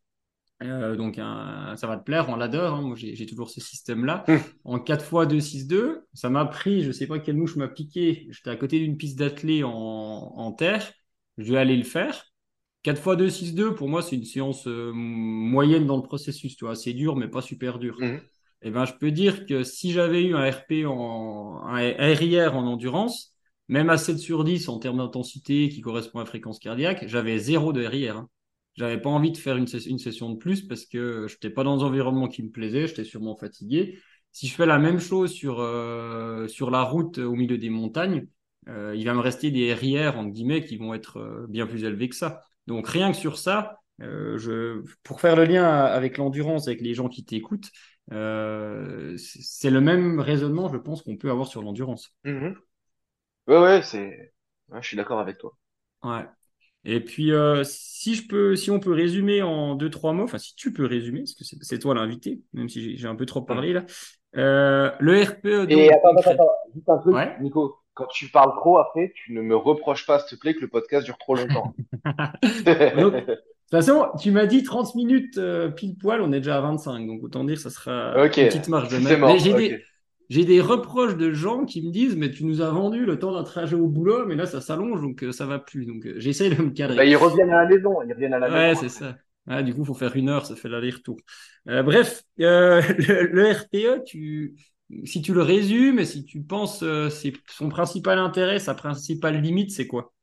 Ça va te plaire en ladder, hein. Moi, j'ai toujours ce système-là. Hum. En 4 fois 2-6-2, ça m'a pris, je sais pas quelle mouche m'a piqué. J'étais à côté d'une piste d'athlée en terre. Je vais aller le faire. 4 fois 2-6-2, pour moi, c'est une séance moyenne dans le processus. Tu vois, c'est dur, mais pas super dur. Mhm. Eh ben, je peux dire que si j'avais eu un RP un RIR en endurance, même à 7 sur 10 en termes d'intensité qui correspond à la fréquence cardiaque, j'avais zéro de RIR, hein. J'avais pas envie de faire une session de plus parce que je n'étais pas dans un environnement qui me plaisait, j'étais sûrement fatigué. Si je fais la même chose sur la route au milieu des montagnes, il va me rester des RIR, entre guillemets, qui vont être bien plus élevés que ça. Donc rien que sur ça, pour faire le lien avec l'endurance, avec les gens qui t'écoutent, c'est le même raisonnement, je pense, qu'on peut avoir sur l'endurance. Mhm. Ouais, ouais, ouais, je suis d'accord avec toi. Ouais. Et puis, si on peut résumer en deux, trois mots, enfin, si tu peux résumer, parce que c'est toi l'invité, même si j'ai un peu trop Mhm. parlé là. Le RPE, Et donc, concret. juste un truc, Ouais. Nico, quand tu parles trop après, tu ne me reproches pas, s'il te plaît, que le podcast dure trop longtemps. Donc, de toute façon, tu m'as dit 30 minutes pile poil, on est déjà à 25, donc autant dire que ça sera Ok, une petite marge de c'est manœuvre. Mais mort, ok. j'ai des reproches de gens qui me disent, mais tu nous as vendu le temps d'un trajet au boulot, mais là, ça s'allonge, donc ça va plus. Donc, j'essaie de me Ben, cadrer. ils reviennent à la maison Ouais, c'est après. ça. Ouais, du coup, il faut faire 1 heure, ça fait l'aller-retour. Bref, le RPE, si tu le résumes et si tu penses c'est son principal intérêt, sa principale limite, c'est quoi?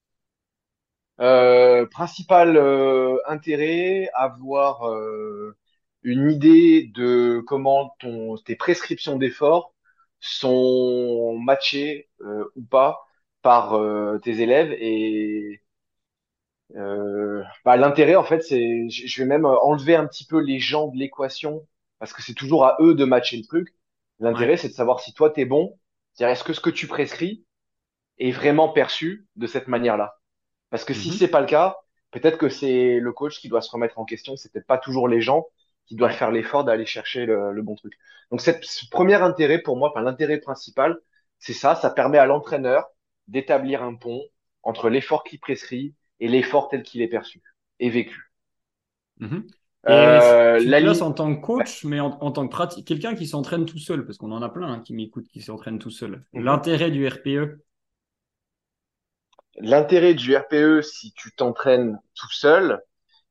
Principal intérêt, avoir une idée de comment tes prescriptions d'efforts sont matchées ou pas par tes élèves et l'intérêt en fait c'est je vais même enlever un petit peu les gens de l'équation parce que c'est toujours à eux de matcher le truc. L'intérêt Ouais. c'est de savoir si toi t'es bon, c'est-à-dire est-ce que ce que tu prescris est vraiment perçu de cette manière-là. Parce que si Mhm. c'est pas le cas, peut-être que c'est le coach qui doit se remettre en question. C'est peut-être pas toujours les gens qui doivent Ouais. faire l'effort d'aller chercher le bon truc. Donc ce premier intérêt pour moi, enfin l'intérêt principal, c'est ça. Ça permet à l'entraîneur d'établir un pont entre l'effort qu'il prescrit et l'effort tel qu'il est perçu et vécu. Mhm. Et tu te La places limite. en tant que coach, mais en tant que pratique, quelqu'un qui s'entraîne tout seul, parce qu'on en a plein hein, qui m'écoutent, qui s'entraînent tout seul. L'intérêt du RPE. L'intérêt du RPE, si tu t'entraînes tout seul,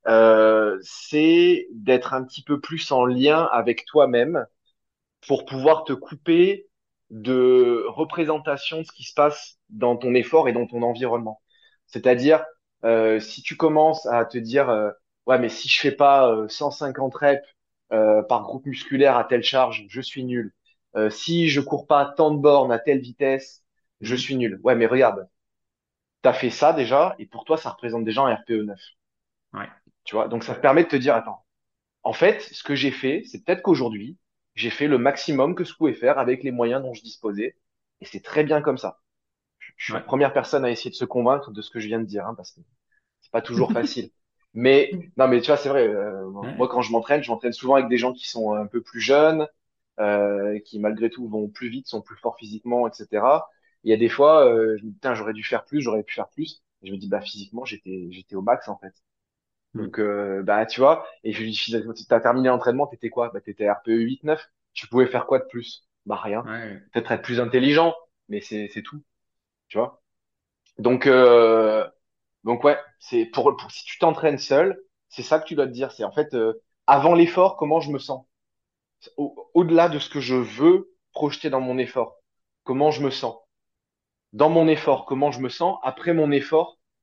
c'est d'être un petit peu plus en lien avec toi-même pour pouvoir te couper de représentation de ce qui se passe dans ton effort et dans ton environnement. C'est-à-dire, si tu commences à te dire, ouais, mais si je fais pas 150 reps par groupe musculaire à telle charge, je suis nul. Si je cours pas tant de bornes à telle vitesse, je Mhm. suis nul. Ouais, mais regarde, t'as fait ça déjà, et pour toi, ça représente déjà un RPE 9. Ouais. Tu vois, donc ça te permet de te dire, attends, en fait, ce que j'ai fait, c'est peut-être qu'aujourd'hui, j'ai fait le maximum que je pouvais faire avec les moyens dont je disposais. Et c'est très bien comme ça. Je suis la Ouais. première personne à essayer de se convaincre de ce que je viens de dire, hein, parce que c'est pas toujours facile. Mais non, mais tu vois, c'est vrai. Moi, Ouais. quand je m'entraîne souvent avec des gens qui sont un peu plus jeunes, qui malgré tout vont plus vite, sont plus forts physiquement, etc. Il y a des fois, je me dis, putain, j'aurais dû faire plus, j'aurais pu faire plus. Et je me dis, bah physiquement, j'étais au max en fait. Mhm. Donc, bah, tu vois, et je lui dis, t'as terminé l'entraînement, t'étais quoi? Bah, t'étais RPE 8-9. Tu pouvais faire quoi de plus? Bah, rien. Ouais. Peut-être être plus intelligent, mais c'est tout, tu vois. Donc, ouais, c'est si tu t'entraînes seul, c'est ça que tu dois te dire. C'est en fait, avant l'effort, comment je me sens? Au-delà de ce que je veux projeter dans mon effort, comment je me sens? Dans mon effort, comment je me sens? Après mon effort,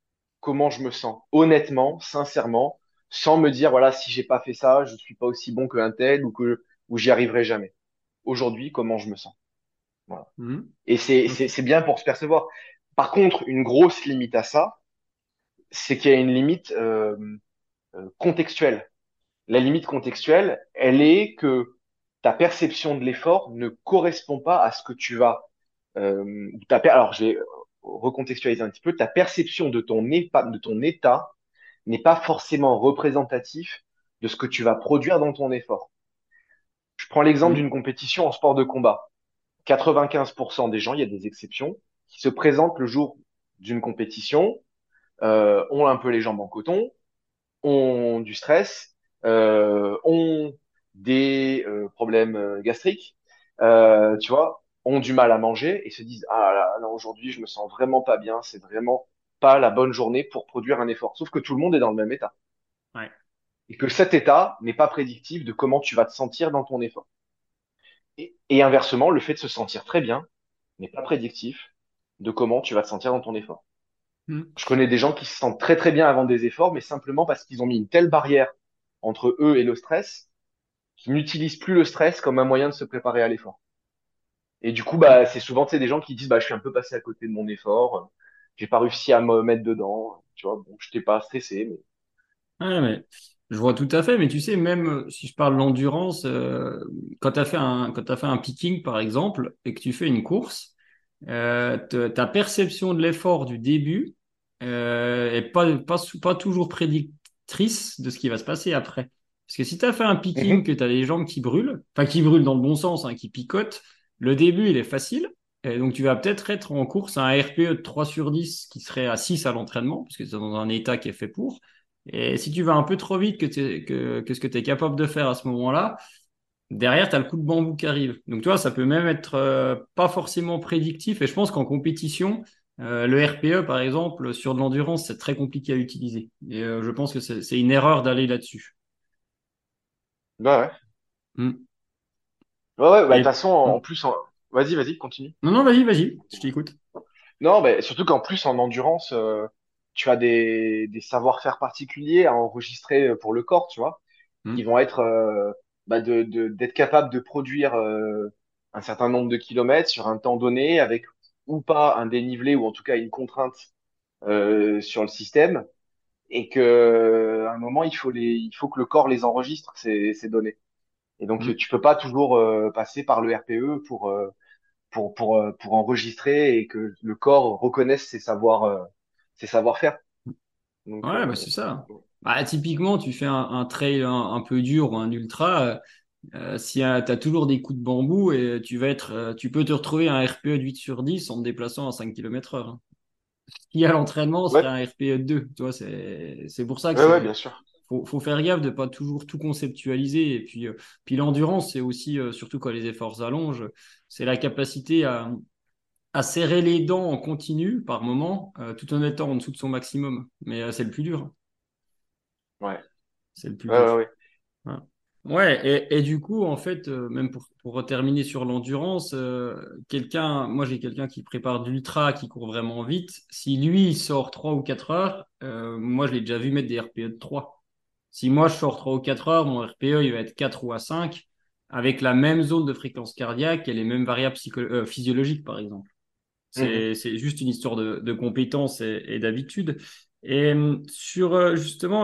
comment je me sens, honnêtement, sincèrement, sans me dire, voilà, si j'ai pas fait ça, je suis pas aussi bon qu'un tel ou j'y arriverai jamais. Aujourd'hui, comment je me sens. Voilà. Mhm. Et Ok. c'est bien pour se percevoir. Par contre, une grosse limite à ça, c'est qu'il y a une limite contextuelle. La limite contextuelle, elle est que ta perception de l'effort ne correspond pas à ce que tu vas. Alors, je vais recontextualiser un petit peu. Ta perception de ton état n'est pas forcément représentatif de ce que tu vas produire dans ton effort. Je prends l'exemple Mhm. d'une compétition en sport de combat. 95% des gens, il y a des exceptions, qui se présentent le jour d'une compétition, ont un peu les jambes en coton, ont du stress, ont des problèmes gastriques, tu vois, ont du mal à manger et se disent, ah là, là aujourd'hui je me sens vraiment pas bien, c'est vraiment pas la bonne journée pour produire un effort. Sauf que tout le monde est dans le même état Ouais. et que cet état n'est pas prédictif de comment tu vas te sentir dans ton effort. Et inversement, le fait de se sentir très bien n'est pas prédictif de comment tu vas te sentir dans ton effort. Mhm. Je connais des gens qui se sentent très très bien avant des efforts, mais simplement parce qu'ils ont mis une telle barrière entre eux et le stress, qu'ils n'utilisent plus le stress comme un moyen de se préparer à l'effort. Et du coup, Ouais. bah, c'est souvent, tu sais, des gens qui disent, bah, je suis un peu passé à côté de mon effort, j'ai pas réussi à me mettre dedans, tu vois, bon, je t'ai pas stressé, mais Ouais, mais je vois tout à fait, mais tu sais, même si je parle de l'endurance, quand tu fait un picking, par exemple, et que tu fais une course, ta perception de l'effort du début est pas toujours prédictrice de ce qui va se passer après. Parce que si tu as fait un picking, Mhm. que tu as les jambes qui brûlent, enfin qui brûlent dans le bon sens, hein, qui picotent, le début, il est facile. Et donc, tu vas peut-être être en course à un RPE de 3 sur 10 qui serait à 6 à l'entraînement, parce que c'est dans un état qui est fait pour. Et si tu vas un peu trop vite que ce que tu es capable de faire à ce moment-là, derrière, tu as le coup de bambou qui arrive. Donc, tu vois, ça peut même être pas forcément prédictif. Et je pense qu'en compétition, le RPE, par exemple, sur de l'endurance, c'est très compliqué à utiliser. Et je pense que c'est une erreur d'aller là-dessus. Ouais, ouais. Hmm. Ouais, ouais, bah, de toute Et façon, hmm. en plus, vas-y, vas-y, continue. Non, non, vas-y, je t'écoute. Non, mais surtout qu'en plus, en endurance, tu as des savoir-faire particuliers à enregistrer pour le corps, tu vois, qui Hmm. vont être bah, d'être capable de produire un certain nombre de kilomètres sur un temps donné, avec ou pas un dénivelé, ou en tout cas une contrainte sur le système, et que à un moment, il faut que le corps les enregistre, ces données. Et donc, Hmm. tu peux pas toujours passer par le RPE pour enregistrer et que le corps reconnaisse ses savoir-faire. Donc, Ouais, bah c'est ça. Bah, typiquement, tu fais un trail un peu dur ou un ultra. Si tu as toujours des coups de bambou et tu peux te retrouver à un RPE de 8 sur 10 en te déplaçant à 5 km/h. Hein. Qui à l'entraînement ouais, serait un RPE de 2. Tu vois, c'est pour ça que ouais, ouais, bien sûr. faut faire gaffe de pas toujours tout conceptualiser. Et puis l'endurance, c'est aussi, surtout quand les efforts s'allongent, c'est la capacité à serrer les dents en continu par moment, tout en étant en dessous de son maximum. Mais c'est le plus dur. Hein. Ouais, C'est le plus ouais, ouais, dur. ouais. Ouais, ouais, et du coup, en fait, même pour terminer sur l'endurance, moi j'ai quelqu'un qui prépare de l'ultra, qui court vraiment vite. Si lui, il sort 3 ou 4 heures, moi je l'ai déjà vu mettre des RPE de 3. Si moi je sors 3 ou 4 heures, mon RPE il va être 4 ou à 5, avec la même zone de fréquence cardiaque et les mêmes variables physiologiques, par exemple. Mhm. C'est juste une histoire de compétences et d'habitude. Et sur justement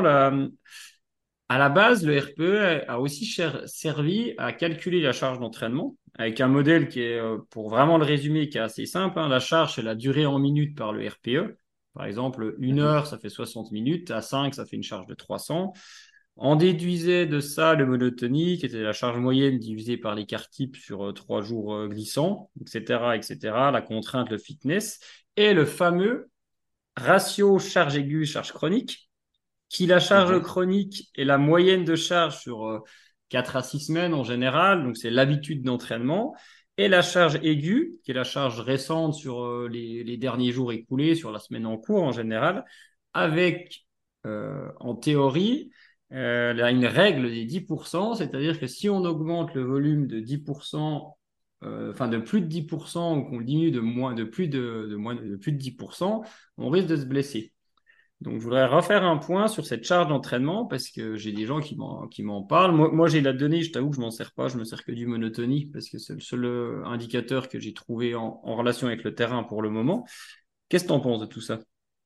à la base, le RPE a aussi servi à calculer la charge d'entraînement avec un modèle qui est, pour vraiment le résumer, qui est assez simple. Hein. La charge, c'est la durée en minutes par le RPE. Par exemple, une Mhm. heure, ça fait 60 minutes. À 5, ça fait une charge de 300. On déduisait de ça le monotonie, qui était la charge moyenne divisée par l'écart type sur 3 jours glissants, etc., etc., la contrainte, le fitness, et le fameux ratio charge aiguë, charge chronique, qui la charge Mhm. chronique est la moyenne de charge sur 4 à 6 semaines en général, donc c'est l'habitude d'entraînement, et la charge aiguë, qui est la charge récente sur les derniers jours écoulés, sur la semaine en cours en général, avec en théorie une règle des 10%, c'est-à-dire que si on augmente le volume de 10%, enfin de plus de 10%, ou qu'on le diminue de plus de 10%, on risque de se blesser. Donc, je voudrais refaire un point sur cette charge d'entraînement parce que j'ai des gens qui m'en parlent. Moi, j'ai la donnée, je t'avoue que je m'en sers pas, je me sers que du monotonie parce que c'est le seul indicateur que j'ai trouvé en relation avec le terrain pour le moment. Qu'est-ce que tu en penses de tout ça?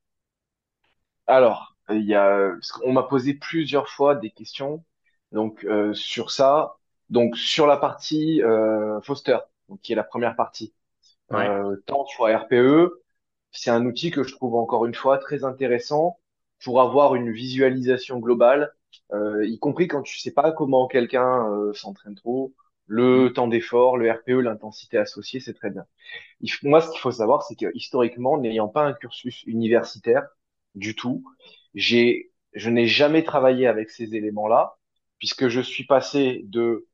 Alors, parce qu'on m'a posé plusieurs fois des questions, donc sur ça, donc sur la partie Foster, donc qui est la première partie, Ouais. temps fois RPE, c'est un outil que je trouve encore une fois très intéressant pour avoir une visualisation globale, y compris quand tu sais pas comment quelqu'un s'entraîne trop. Le Mm. temps d'effort, le RPE, l'intensité associée, c'est très bien. Moi, ce qu'il faut savoir, c'est que historiquement, n'ayant pas un cursus universitaire du tout, je n'ai jamais travaillé avec ces éléments-là, puisque je suis passé de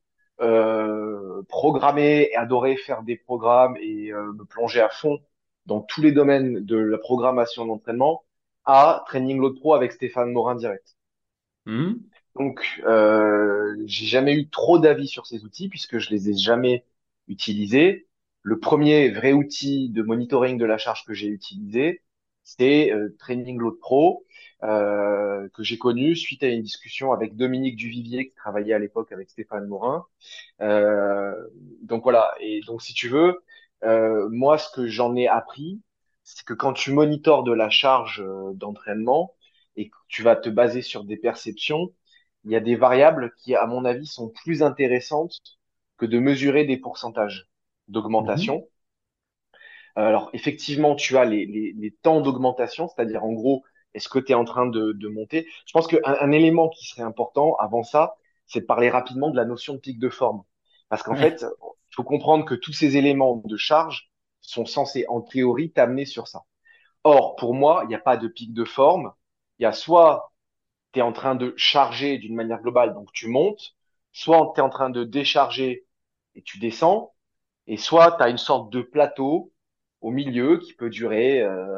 programmer et adorer faire des programmes et me plonger à fond dans tous les domaines de la programmation d'entraînement à Training Load Pro avec Stéphane Morin direct. Mm. Donc, j'ai jamais eu trop d'avis sur ces outils puisque je les ai jamais utilisés. Le premier vrai outil de monitoring de la charge que j'ai utilisé, c'est Training Load Pro, que j'ai connu suite à une discussion avec Dominique Duvivier qui travaillait à l'époque avec Stéphane Morin. Euh, donc voilà. Et donc, si tu veux, moi, ce que j'en ai appris, c'est que quand tu monitores de la charge d'entraînement et que tu vas te baser sur des perceptions, il y a des variables qui, à mon avis, sont plus intéressantes que de mesurer des pourcentages Mhm. d'augmentation. Alors, effectivement, tu as les temps d'augmentation, c'est-à-dire, en gros, est-ce que tu es en train de monter? Je pense qu'un élément qui serait important avant ça, c'est de parler rapidement de la notion de pic de forme. Parce qu'en Ouais. fait, il faut comprendre que tous ces éléments de charge sont censés, en théorie, t'amener sur ça. Or, pour moi, il n'y a pas de pic de forme. Il y a soit tu es en train de charger d'une manière globale, donc tu montes, soit tu es en train de décharger et tu descends, et soit tu as une sorte de plateau au milieu qui peut durer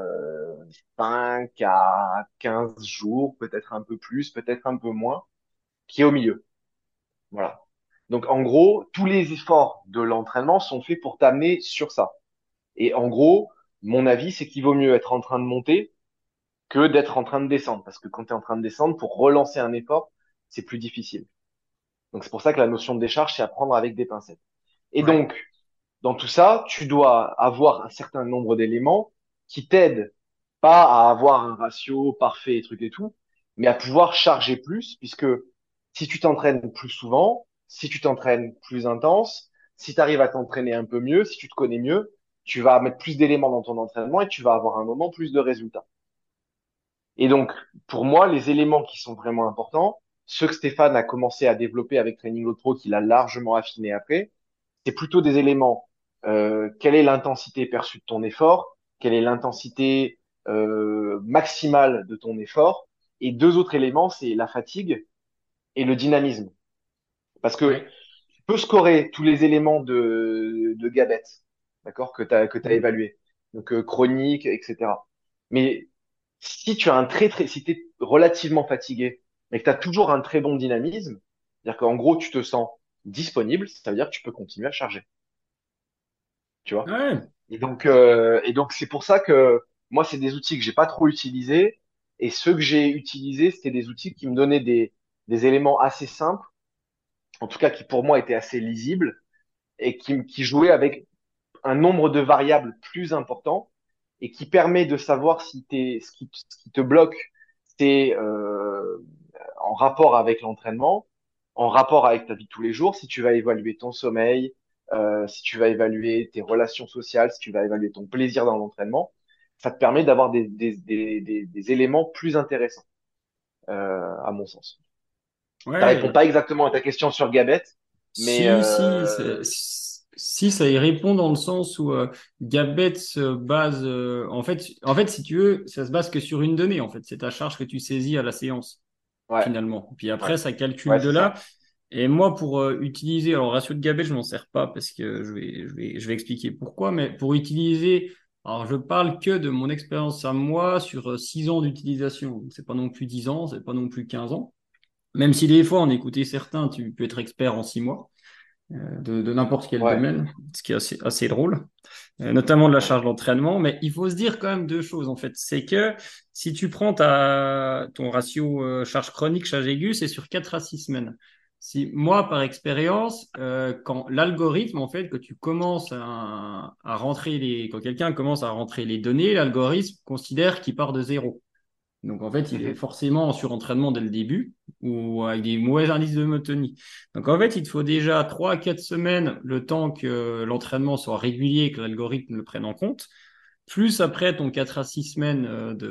5 à 15 jours, peut-être un peu plus, peut-être un peu moins, qui est au milieu. Voilà. Donc en gros, tous les efforts de l'entraînement sont faits pour t'amener sur ça. Et en gros, mon avis, c'est qu'il vaut mieux être en train de monter que d'être en train de descendre. Parce que quand tu es en train de descendre, pour relancer un effort, c'est plus difficile. Donc c'est pour ça que la notion de décharge, c'est à prendre avec des pincettes. Et Ouais. donc, dans tout ça, tu dois avoir un certain nombre d'éléments qui t'aident pas à avoir un ratio parfait et trucs et tout, mais à pouvoir charger plus, puisque si tu t'entraînes plus souvent, si tu t'entraînes plus intense, si tu arrives à t'entraîner un peu mieux, si tu te connais mieux, tu vas mettre plus d'éléments dans ton entraînement et tu vas avoir un moment plus de résultats. Et donc, pour moi, les éléments qui sont vraiment importants, ceux que Stéphane a commencé à développer avec Training Load Pro, qu'il a largement affiné après, c'est plutôt des éléments. Quelle est l'intensité perçue de ton effort? Quelle est l'intensité maximale de ton effort? Et deux autres éléments, c'est la fatigue et le dynamisme. Parce que Ouais. tu peux scorer tous les éléments de Gabet, d'accord, que t'as Mm. évalué. Donc chronique, etc. Mais si tu as si t'es relativement fatigué, mais que tu as toujours un très bon dynamisme, c'est-à-dire qu'en gros, tu te sens disponible, ça veut dire que tu peux continuer à charger, tu vois. Ouais. Et donc c'est pour ça que moi, c'est des outils que j'ai pas trop utilisés, et ceux que j'ai utilisés, c'était des outils qui me donnaient des éléments assez simples, en tout cas qui pour moi étaient assez lisibles, et qui jouaient avec un nombre de variables plus important et qui permet de savoir si ce qui te bloque, c'est en rapport avec l'entraînement, en rapport avec ta vie de tous les jours, si tu vas évaluer ton sommeil, si tu vas évaluer tes relations sociales, si tu vas évaluer ton plaisir dans l'entraînement, ça te permet d'avoir des éléments plus intéressants, à mon sens. Ça répond Ouais. pas exactement à ta question sur Gabet, mais Si, si, si, ça y répond dans le sens où Gabet se base, en fait, si tu veux, ça se base que sur une donnée, en fait. C'est ta charge que tu saisis à la séance, ouais, finalement. Puis ouais, après, ça ouais, calcule de c'est là. ça. Et moi, pour utiliser, alors ratio de Gabet, je m'en sers pas parce que je vais expliquer pourquoi, mais pour utiliser, alors je parle que de mon expérience à moi sur 6 ans d'utilisation. Donc, c'est pas non plus 10 ans, c'est pas non plus 15 ans. Même si des fois, en écouter certains, tu peux être expert en 6 mois de n'importe quel Ouais. domaine, ce qui est assez drôle. notamment de la Ouais. charge d'entraînement. Mais il faut se dire quand même deux choses, en fait. C'est que si tu prends ton ratio charge chronique, charge aiguë, c'est sur 4 à 6 semaines. Si, moi, par expérience, quand l'algorithme, en fait, que tu commences à rentrer quand quelqu'un commence à rentrer les données, l'algorithme considère qu'il part de zéro. Donc, en fait, il est Mhm. forcément en surentraînement dès le début ou avec des mauvais indices de monotonie. Donc, en fait, il te faut déjà 3 à 4 semaines le temps que l'entraînement soit régulier, que l'algorithme le prenne en compte. Plus après ton 4 à 6 semaines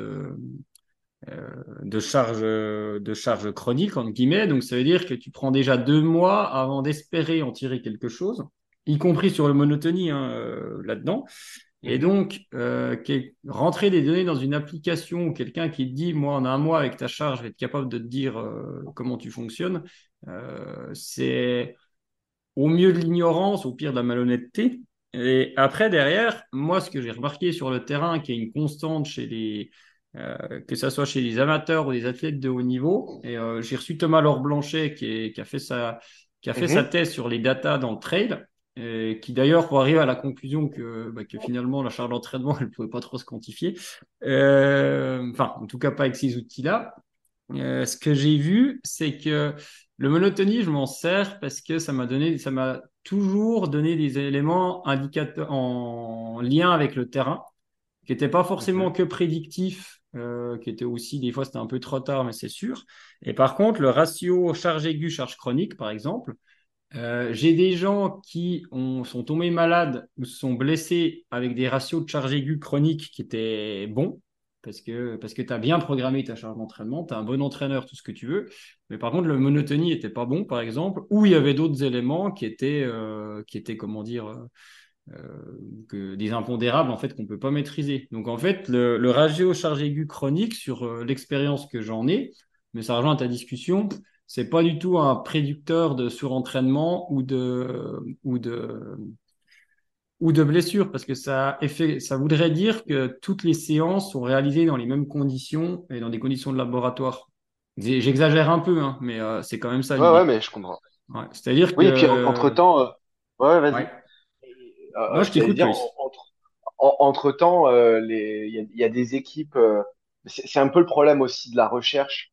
de charge chronique, entre guillemets. Donc, ça veut dire que tu prends déjà 2 mois avant d'espérer en tirer quelque chose, y compris sur le monotonie hein, là-dedans. Et Mhm. donc, rentrer des données dans une application ou quelqu'un qui te dit, moi, en un mois, avec ta charge, je vais être capable de te dire comment tu fonctionnes, c'est au mieux de l'ignorance, au pire de la malhonnêteté. Et après, derrière, moi, ce que j'ai remarqué sur le terrain, qui est une constante que ce soit chez les amateurs ou les athlètes de haut niveau, et j'ai reçu Thomas Laure Blanchet qui a fait sa Mhm. thèse sur les datas dans le trail, et qui d'ailleurs pour arriver à la conclusion que finalement la charge d'entraînement, elle ne pouvait pas trop se quantifier. Enfin, en tout cas pas avec ces outils-là. Ce que j'ai vu, c'est que le monotonie, je m'en sers parce que ça m'a toujours donné des éléments indicateurs en lien avec le terrain, qui n'étaient pas forcément Mhm. que prédictifs, qui étaient aussi, des fois, c'était un peu trop tard, mais c'est sûr. Et par contre, le ratio charge aiguë, charge chronique, par exemple, j'ai des gens sont tombés malades ou se sont blessés avec des ratios de charge aiguë chronique qui étaient bons, parce que tu as bien programmé ta charge d'entraînement, tu as un bon entraîneur, tout ce que tu veux. Mais par contre, le monotonie était pas bon, par exemple, ou il y avait d'autres éléments qui étaient comment dire, des impondérables en fait qu'on peut pas maîtriser. Donc en fait, le ratio charge aiguë chronique sur l'expérience que j'en ai, mais ça rejoint ta discussion, c'est pas du tout un prédicteur de surentraînement ou de blessure, parce que ça voudrait dire que toutes les séances sont réalisées dans les mêmes conditions et dans des conditions de laboratoire. J'exagère un peu, hein, mais c'est quand même ça Ouais, ouais, l'idée. mais je comprends. Ouais. C'est-à-dire Oui, et puis entre-temps, ouais, ouais. vas-y. Non, je J'allais t'écoute, dire, Loïs. entre-temps, il y a des équipes. C'est un peu le problème aussi de la recherche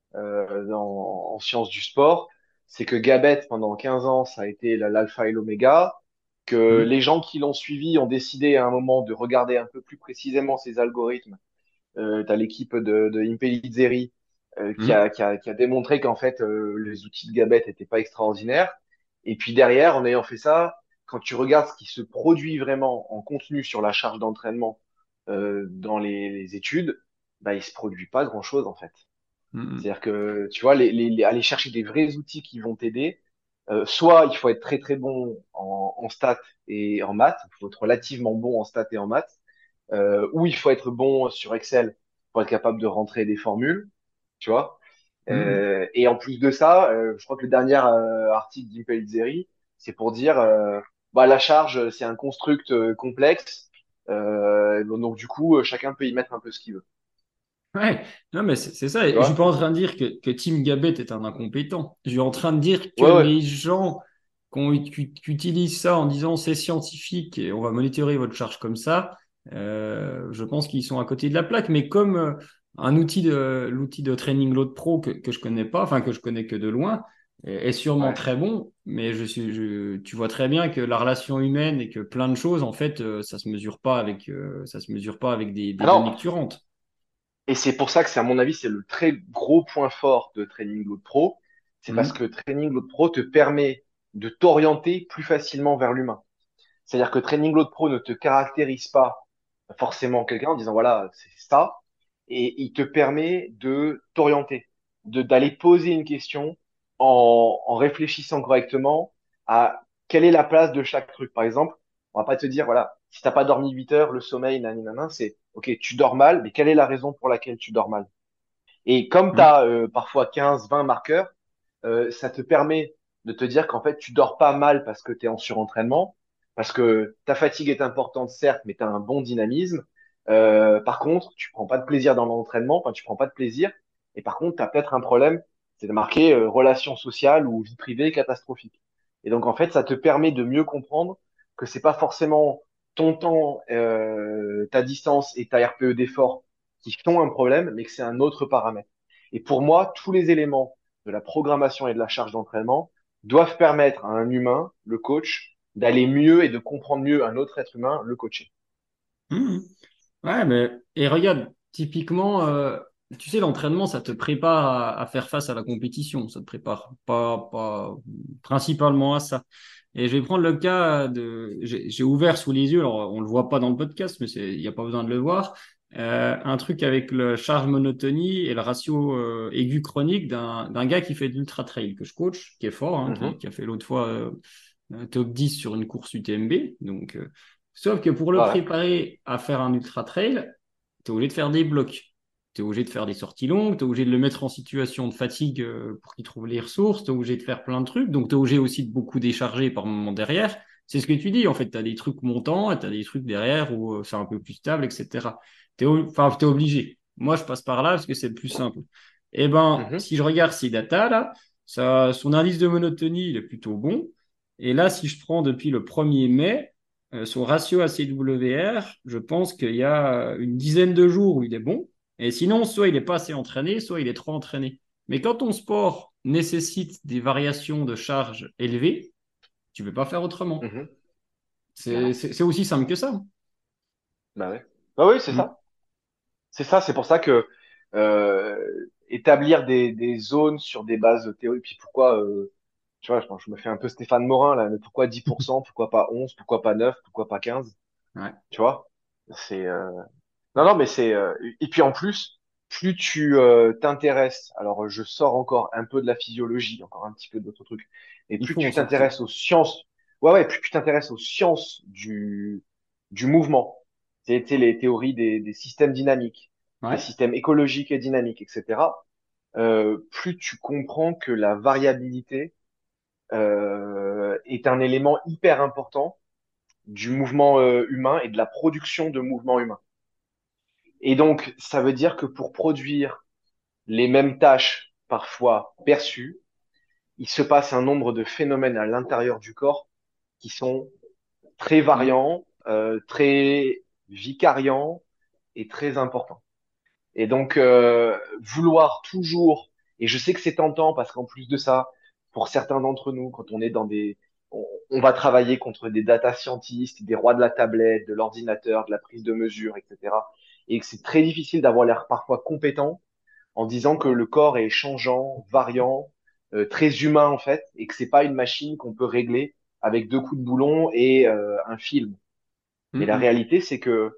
en sciences du sport. C'est que Gabet, pendant 15 ans, ça a été l'alpha et l'oméga. Que Hmm. les gens qui l'ont suivi ont décidé à un moment de regarder un peu plus précisément ces algorithmes. Tu as l'équipe de Impellizzeri Hmm. qui a démontré qu'en fait, les outils de Gabet n'étaient pas extraordinaires. Et puis derrière, en ayant fait ça, quand tu regardes ce qui se produit vraiment en contenu sur la charge d'entraînement dans les études, bah, il se produit pas grand-chose en fait. Hmm. C'est-à-dire que, tu vois, aller chercher des vrais outils qui vont t'aider, soit il faut être très très bon en stats et en maths, il faut être relativement bon en stats et en maths, ou il faut être bon sur Excel pour être capable de rentrer des formules, tu vois. Hmm. Et en plus de ça, je crois que le dernier article d'Impellizzeri, c'est pour dire, bah, la charge, c'est un construct complexe, donc du coup, chacun peut y mettre un peu ce qu'il veut, Ouais, non, mais c'est ça. tu Et je suis pas vois. en train de dire que Tim Gabet est un incompétent. Je suis en train de dire que Ouais, ouais. les gens qui utilisent ça en disant c'est scientifique et on va monitorer votre charge comme ça, je pense qu'ils sont à côté de la plaque. Mais comme l'outil de training Load Pro que je connais pas, enfin que je connais que de loin, est sûrement Ouais. très bon, mais tu vois très bien que la relation humaine et que plein de choses, en fait, ça se mesure pas avec Ah des données non, que tu rentres. et c'est pour ça que c'est, à mon avis, c'est le très gros point fort de Training Load Pro. C'est parce Hmm. que Training Load Pro te permet de t'orienter plus facilement vers l'humain. C'est-à-dire que Training Load Pro ne te caractérise pas forcément quelqu'un en disant voilà, c'est ça. Et il te permet de t'orienter, d'aller poser une question en réfléchissant correctement à quelle est la place de chaque truc. Par exemple, on va pas te dire, voilà, si t'as pas dormi 8 heures, le sommeil, nanana, c'est, ok, tu dors mal, mais quelle est la raison pour laquelle tu dors mal? Et comme tu Hmm. as parfois 15, 20 marqueurs, ça te permet de te dire qu'en fait, tu dors pas mal parce que tu es en surentraînement, parce que ta fatigue est importante, certes, mais tu as un bon dynamisme. Par contre, tu prends pas de plaisir dans l'entraînement, enfin, tu prends pas de plaisir. Et par contre, tu as peut-être un problème, c'est de marquer relation sociale ou vie privée catastrophique. Et donc, en fait, ça te permet de mieux comprendre que c'est pas forcément ton temps, ta distance et ta RPE d'effort qui sont un problème, mais que c'est un autre paramètre. Et pour moi, tous les éléments de la programmation et de la charge d'entraînement doivent permettre à un humain, le coach, d'aller mieux et de comprendre mieux un autre être humain, le coacher. Mhm. Ouais, mais et regarde, typiquement, tu sais, l'entraînement, ça te prépare à faire face à la compétition. Ça te prépare pas principalement à ça. Et je vais prendre le cas j'ai ouvert sous les yeux, alors on le voit pas dans le podcast, mais il n'y a pas besoin de le voir. Un truc avec le charge monotonie et le ratio aigu chronique d'un gars qui fait de l'ultra trail que je coach, qui est fort, hein, Mhm, qui a fait l'autre fois top 10 sur une course UTMB. Donc, sauf que pour le ouais, préparer à faire un ultra trail, tu es obligé de faire des blocs. Tu es obligé de faire des sorties longues, tu es obligé de le mettre en situation de fatigue pour qu'il trouve les ressources, tu es obligé de faire plein de trucs, donc tu es obligé aussi de beaucoup décharger par moment derrière. C'est ce que tu dis, en fait, tu as des trucs montants et tu as des trucs derrière où c'est un peu plus stable, etc. Enfin, t'es obligé. Moi, je passe par là parce que c'est le plus simple. Eh ben, mhm, si je regarde ces datas là, son indice de monotonie, il est plutôt bon. Et là, si je prends depuis le 1er mai, son ratio ACWR, je pense qu'il y a une dizaine de jours où il est bon. Et sinon, soit il n'est pas assez entraîné, soit il est trop entraîné. Mais quand ton sport nécessite des variations de charge élevées, tu ne peux pas faire autrement. mhm. Bah C'est non, c'est- c'est aussi simple que ça. bah ouais. Bah oui, c'est Mm. ça. C'est ça, c'est pour ça que établir des zones sur des bases théoriques, puis pourquoi, tu vois, je me fais un peu Stéphane Morin là, mais pourquoi 10%, pourquoi pas 11, pourquoi pas 9, pourquoi pas 15, Ouais. tu vois? C'est non, non, mais c'est et puis en plus, plus tu t'intéresses, alors je sors encore un peu de la physiologie, encore un petit peu d'autres trucs, et Il plus faut en tu sortir. t'intéresses aux sciences, ouais, ouais, plus tu t'intéresses aux sciences du mouvement, c'est les théories des systèmes dynamiques, des Ouais. systèmes écologiques et dynamiques, etc. Plus tu comprends que la variabilité est un élément hyper important du mouvement humain et de la production de mouvements humains. Et donc, ça veut dire que pour produire les mêmes tâches, parfois perçues, il se passe un nombre de phénomènes à l'intérieur du corps qui sont très Mm. variants, très vicariants et très importants. Et donc, vouloir toujours, et je sais que c'est tentant parce qu'en plus de ça, pour certains d'entre nous, quand on est dans on va travailler contre des data scientists, des rois de la tablette, de l'ordinateur, de la prise de mesure, etc. Et que c'est très difficile d'avoir l'air parfois compétent en disant que le corps est changeant, variant, très humain en fait, et que c'est pas une machine qu'on peut régler avec deux coups de boulon et un film. Mais la Mm, réalité, c'est que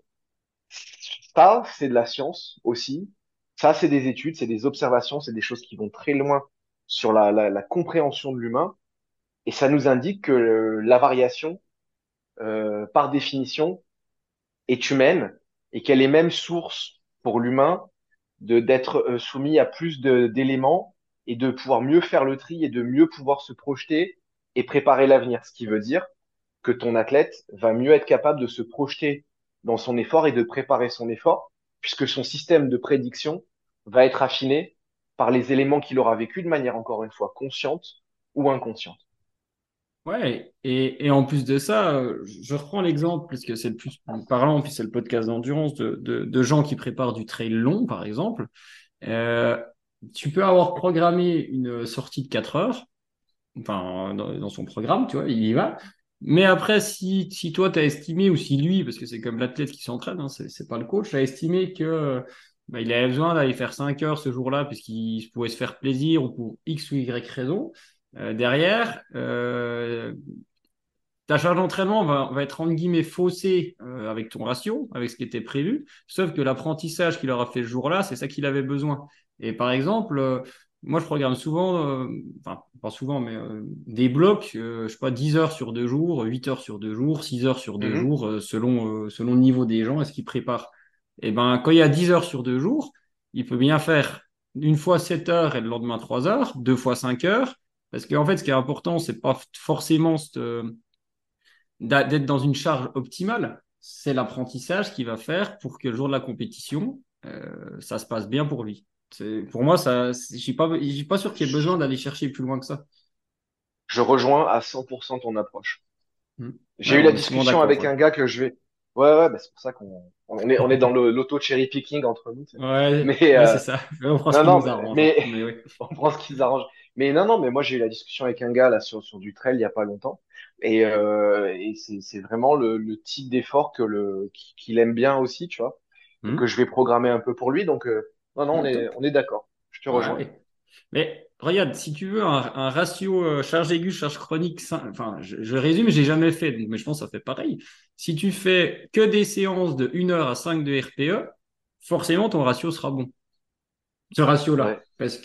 ça, c'est de la science aussi. Ça, c'est des études, c'est des observations, c'est des choses qui vont très loin sur la compréhension de l'humain. Et ça nous indique que la variation, par définition, est humaine et qu'elle est même source pour l'humain de d'être soumis à plus d'éléments et de pouvoir mieux faire le tri et de mieux pouvoir se projeter et préparer l'avenir. Ce qui veut dire que ton athlète va mieux être capable de se projeter dans son effort et de préparer son effort, puisque son système de prédiction va être affiné par les éléments qu'il aura vécu de manière encore une fois consciente ou inconsciente. Ouais, et en plus de ça, je reprends l'exemple, puisque c'est le plus parlant, puis c'est le podcast d'endurance, de gens qui préparent du trail long, par exemple. Euh, Tu peux avoir programmé une sortie de 4 heures, enfin, dans son programme, tu vois, il y va. Mais après, si toi, tu as estimé, ou si lui, parce que c'est comme l'athlète qui s'entraîne, hein, c'est pas le coach, a estimé que bah, il avait besoin d'aller faire 5 heures ce jour-là, puisqu'il pouvait se faire plaisir, ou pour X ou Y raison, derrière, ta charge d'entraînement va être entre guillemets faussée avec ton ratio, avec ce qui était prévu, sauf que l'apprentissage qu'il aura fait ce jour-là, c'est ça qu'il avait besoin. Et par exemple, moi je programme souvent, enfin pas souvent, mais des blocs, je sais pas, 10 heures sur 2 jours, 8 heures sur 2 jours, 6 heures sur deux Mhm, jours, selon le niveau des gens et ce qu'ils préparent. Et ben quand il y a 10 heures sur 2 jours, il peut bien faire une fois 7 heures et le lendemain 3 heures, 2 fois 5 heures, parce qu'en fait ce qui est important, c'est pas forcément d'être dans une charge optimale, c'est l'apprentissage qui va faire pour que le jour de la compétition, ça se passe bien pour lui. Pour moi, je suis pas sûr qu'il y ait besoin d'aller chercher plus loin que ça. Je rejoins à 100% ton approche. Hmm. J'ai Ouais, eu on la est souvent discussion d'accord. avec Ouais. un gars Ouais, bah, c'est pour ça qu'on est dans l'auto cherry picking entre nous, tu sais. Ouais, Mais, ouais, c'est ça. On prend ce non, qui non, nous arrange, hein. mais Mais oui. on prend ce qui nous arrange. Mais non, non, mais moi j'ai eu la discussion avec un gars là sur du trail il y a pas longtemps, et c'est vraiment le type d'effort qu'il aime bien aussi, tu vois, et que Hmm. je vais programmer un peu pour lui. Donc non, non, on Ouais, est top. on est d'accord. Je te Ouais, rejoins. ouais. Mais regarde, si tu veux un ratio charge aiguë, charge chronique, enfin, je résume, j'ai jamais fait, donc, mais je pense que ça fait pareil. Si tu fais que des séances de 1 heure à 5 de RPE, forcément ton ratio sera bon. Ce ratio-là. Ouais.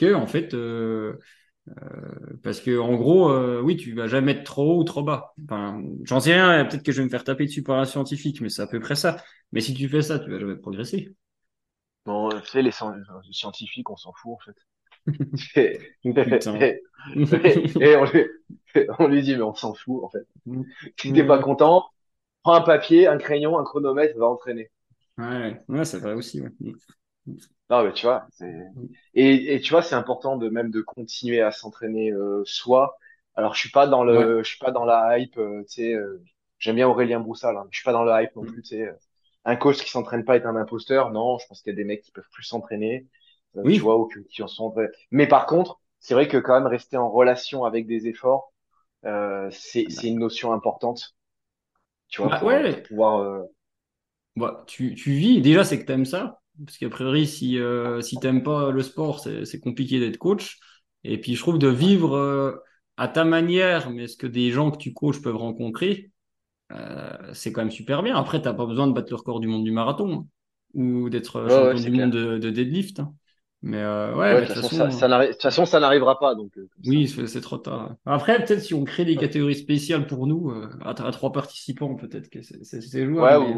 Parce que en gros, oui, tu vas jamais être trop haut ou trop bas. Enfin, j'en sais rien, peut-être que je vais me faire taper dessus par un scientifique, mais c'est à peu près ça. Mais si tu fais ça, tu vas jamais progresser. Bon, tu sais, les scientifiques, on s'en fout en fait. Et, Oh putain. et on lui dit mais on s'en fout en fait. Si t'es pas Ouais, content, prends un papier, un crayon, un chronomètre, va entraîner. ouais, c'est vrai aussi. Ouais. Non, mais tu vois, et tu vois, c'est important de même de continuer à s'entraîner soi. Alors, Ouais. je suis pas dans la hype, tu sais, j'aime bien Aurélien Broussal, hein, mais je suis pas dans la hype non plus, tu sais. Un coach qui s'entraîne pas est un imposteur. Non, je pense qu'il y a des mecs qui peuvent plus s'entraîner, tu vois, Oui. ou qui en sont vrais. Mais par contre, c'est vrai que quand même rester en relation avec des efforts, c'est une notion importante, tu vois, Bah pour ouais, pouvoir. bah, tu vis. Déjà, c'est que t'aimes ça. Parce qu'a priori, si t'aimes pas le sport, c'est compliqué d'être coach. Et puis, je trouve de vivre à ta manière, mais ce que des gens que tu coaches peuvent rencontrer, c'est quand même super bien. Après, t'as pas besoin de battre le record du monde du marathon, hein, ou d'être Ouais, ouais, champion c'est du monde clair. de deadlift, hein. Mais ouais, Ouais, bah, de de toute toute façon, ça, façon, ça n'arrive, de toute façon, ça n'arrivera pas, donc comme ça. oui, c'est trop tard. Après, peut-être si on crée des catégories spéciales pour nous, à 3 participants, peut-être que c'est jouable, Ouais, mais.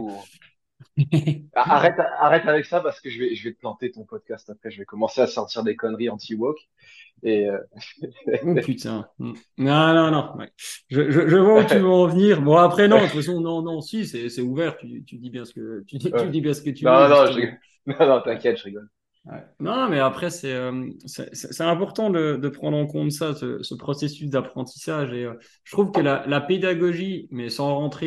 arrête avec ça parce que je vais te planter ton podcast après. Je vais commencer à sortir des conneries anti-woke. Et Oh putain. Non, non, non. Ouais. Je vois où tu veux en venir. Bon, après, non, de toute façon, non, non, si, c'est ouvert. Tu dis bien ce que tu dis bien ce que tu veux, non, non, je justement. rigole. Non, non, Ouais. t'inquiète, je rigole. Ouais. Non, mais après, c'est important de prendre en compte ça, ce processus d'apprentissage. Et je trouve que la pédagogie, mais sans rentrer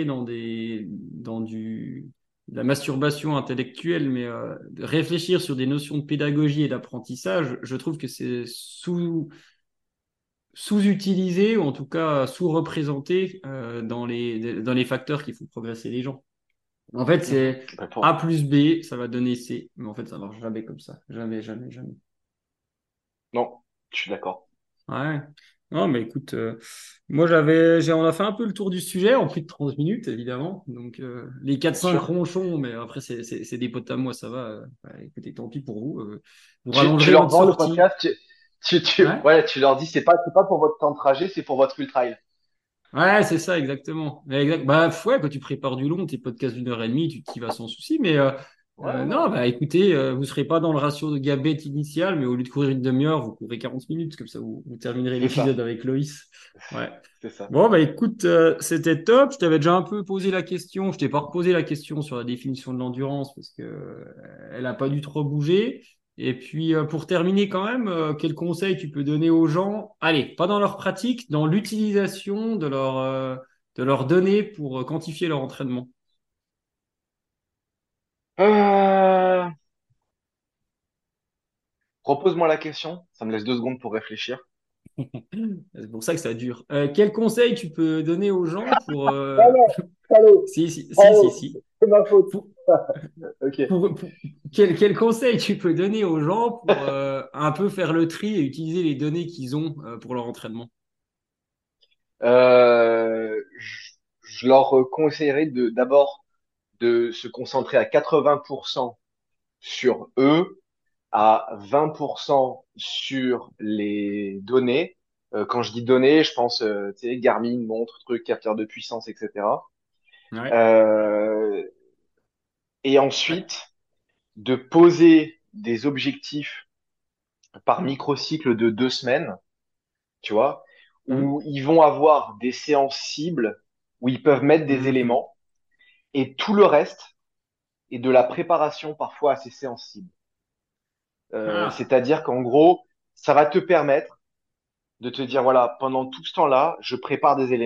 de la masturbation intellectuelle, mais de réfléchir sur des notions de pédagogie et d'apprentissage, je trouve que c'est sous-utilisé ou en tout cas sous-représenté dans les facteurs qui font progresser les gens. En fait, Mhm. c'est Bah, A plus B, ça va donner C. Mais en fait, ça marche jamais comme ça. Jamais, jamais, jamais. non, je suis d'accord. Ouais. Non, mais écoute, moi on a fait un peu le tour du sujet en plus de 30 minutes, évidemment. Donc, les quatre Bien cinq sûr. ronchons, mais après, c'est des potes à moi, ça va. Bah, écoutez, tant pis pour vous. Vous Tu rallongerez leur votre vends le sortie. podcast, Ouais. ouais, tu leur dis, c'est pas pour votre temps de trajet, c'est pour votre ultra. Ouais, c'est ça, exactement. Bah, ouais, quand tu prépares du long, tes podcasts d'1 heure et demie, tu t'y vas sans souci. Mais Ouais, non, ouais, bah écoutez, vous serez pas dans le ratio de gabet initial, mais au lieu de courir une demi-heure, vous courez 40 minutes, comme ça vous terminerez c'est l'épisode ça. avec Loïs. Ouais. C'est ça. Bon, bah écoute, c'était top. Je t'avais déjà un peu posé la question. Je t'ai pas reposé la question sur la définition de l'endurance parce que elle a pas dû trop bouger. Et puis, pour terminer quand même, quel conseil tu peux donner aux gens? Allez, pas dans leur pratique, dans l'utilisation de leurs données pour quantifier leur entraînement. Euh, Repose-moi la question. Ça me laisse 2 secondes pour réfléchir. C'est pour ça que ça dure. Quel conseil tu peux donner aux gens pour... Ah non, salaud, Si, si, si, si, salaud, si. c'est ma faute. Pour, Ok. quel conseil tu peux donner aux gens pour un peu faire le tri et utiliser les données qu'ils ont pour leur entraînement? Je leur conseillerais d'abord de se concentrer à 80% sur eux, à 20% sur les données. Quand je dis données, je pense, tu sais, Garmin, montre, truc, capteur de puissance, etc. Ouais, Euh, et ouais. ensuite, de poser des objectifs par microcycle de 2 semaines, tu vois, Hum, où ils vont avoir des séances cibles, où ils peuvent mettre des hum. éléments, et tout le reste est de la préparation parfois à ces séances cibles. Ah, C'est-à-dire qu'en gros, ça va te permettre de te dire, voilà, pendant tout ce temps-là, je prépare des éléments.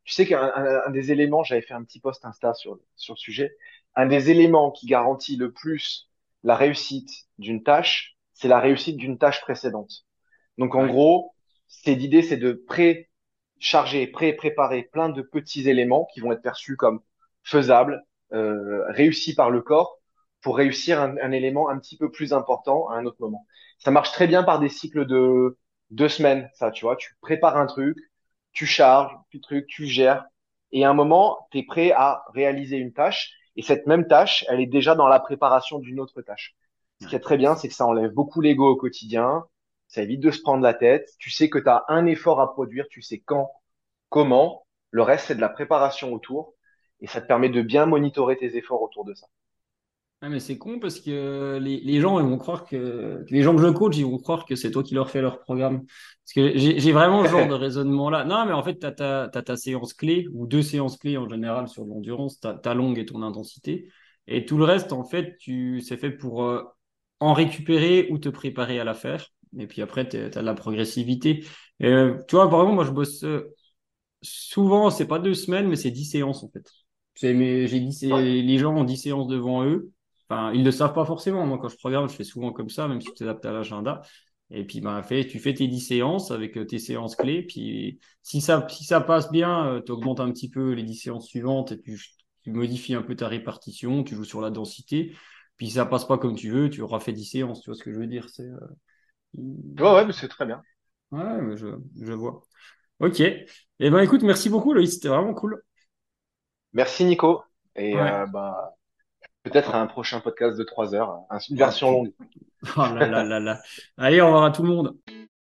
Tu sais qu'un des éléments, j'avais fait un petit post Insta sur le sujet, un des éléments qui garantit le plus la réussite d'une tâche, c'est la réussite d'une tâche précédente. Donc en Ouais. gros, l'idée, c'est de pré-charger, pré-préparer plein de petits éléments qui vont être perçus comme faisables, réussis par le corps pour réussir un élément un petit peu plus important à un autre moment. Ça marche très bien par des cycles de 2 semaines, ça, tu vois. Tu prépares un truc, tu charges, tu gères, et à un moment, tu es prêt à réaliser une tâche, et cette même tâche, elle est déjà dans la préparation d'une autre tâche. Ce qui est Ouais. très bien, c'est que ça enlève beaucoup l'ego au quotidien, ça évite de se prendre la tête. Tu sais que tu as un effort à produire, tu sais quand, comment. Le reste, c'est de la préparation autour. Et ça te permet de bien monitorer tes efforts autour de ça. Ouais, mais c'est con parce que les gens, ils vont croire que les gens que je coach, ils vont croire que c'est toi qui leur fais leur programme. Parce que j'ai vraiment ce genre de raisonnement-là. Non, mais en fait, t'as ta séance clé ou deux séances clés en général sur l'endurance, ta longue et ton intensité. Et tout le reste, en fait, c'est fait pour en récupérer ou te préparer à la faire. Et puis après, t'as de la progressivité. Tu vois, par exemple, moi, je bosse souvent, c'est pas 2 semaines, mais c'est 10 séances en fait. J'ai dit, Ouais, les gens ont 10 séances devant eux. Enfin, ils le savent pas forcément. Moi, quand je programme, je fais souvent comme ça, même si tu t'adaptes à l'agenda. Et puis, ben, tu fais tes 10 séances avec tes séances clés. Puis, si ça passe bien, tu augmentes un petit peu les 10 séances suivantes et puis tu modifies un peu ta répartition, tu joues sur la densité. Puis, si ça passe pas comme tu veux, tu auras fait 10 séances. Tu vois ce que je veux dire? ouais, ouais, mais c'est très bien. Ouais, mais je vois. Ok. Eh ben, écoute, merci beaucoup, Loïs. C'était vraiment cool. Merci, Nico. Et Ouais. bah, peut-être à un Oh, prochain podcast de 3 heures, une oh, version longue. oh là là là là. Allez, au revoir à tout le monde.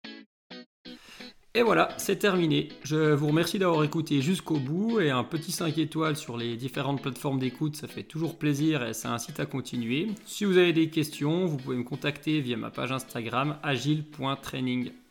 Et voilà, c'est terminé. Je vous remercie d'avoir écouté jusqu'au bout et un petit 5 étoiles sur les différentes plateformes d'écoute, ça fait toujours plaisir et ça incite à continuer. Si vous avez des questions, vous pouvez me contacter via ma page Instagram agile.training.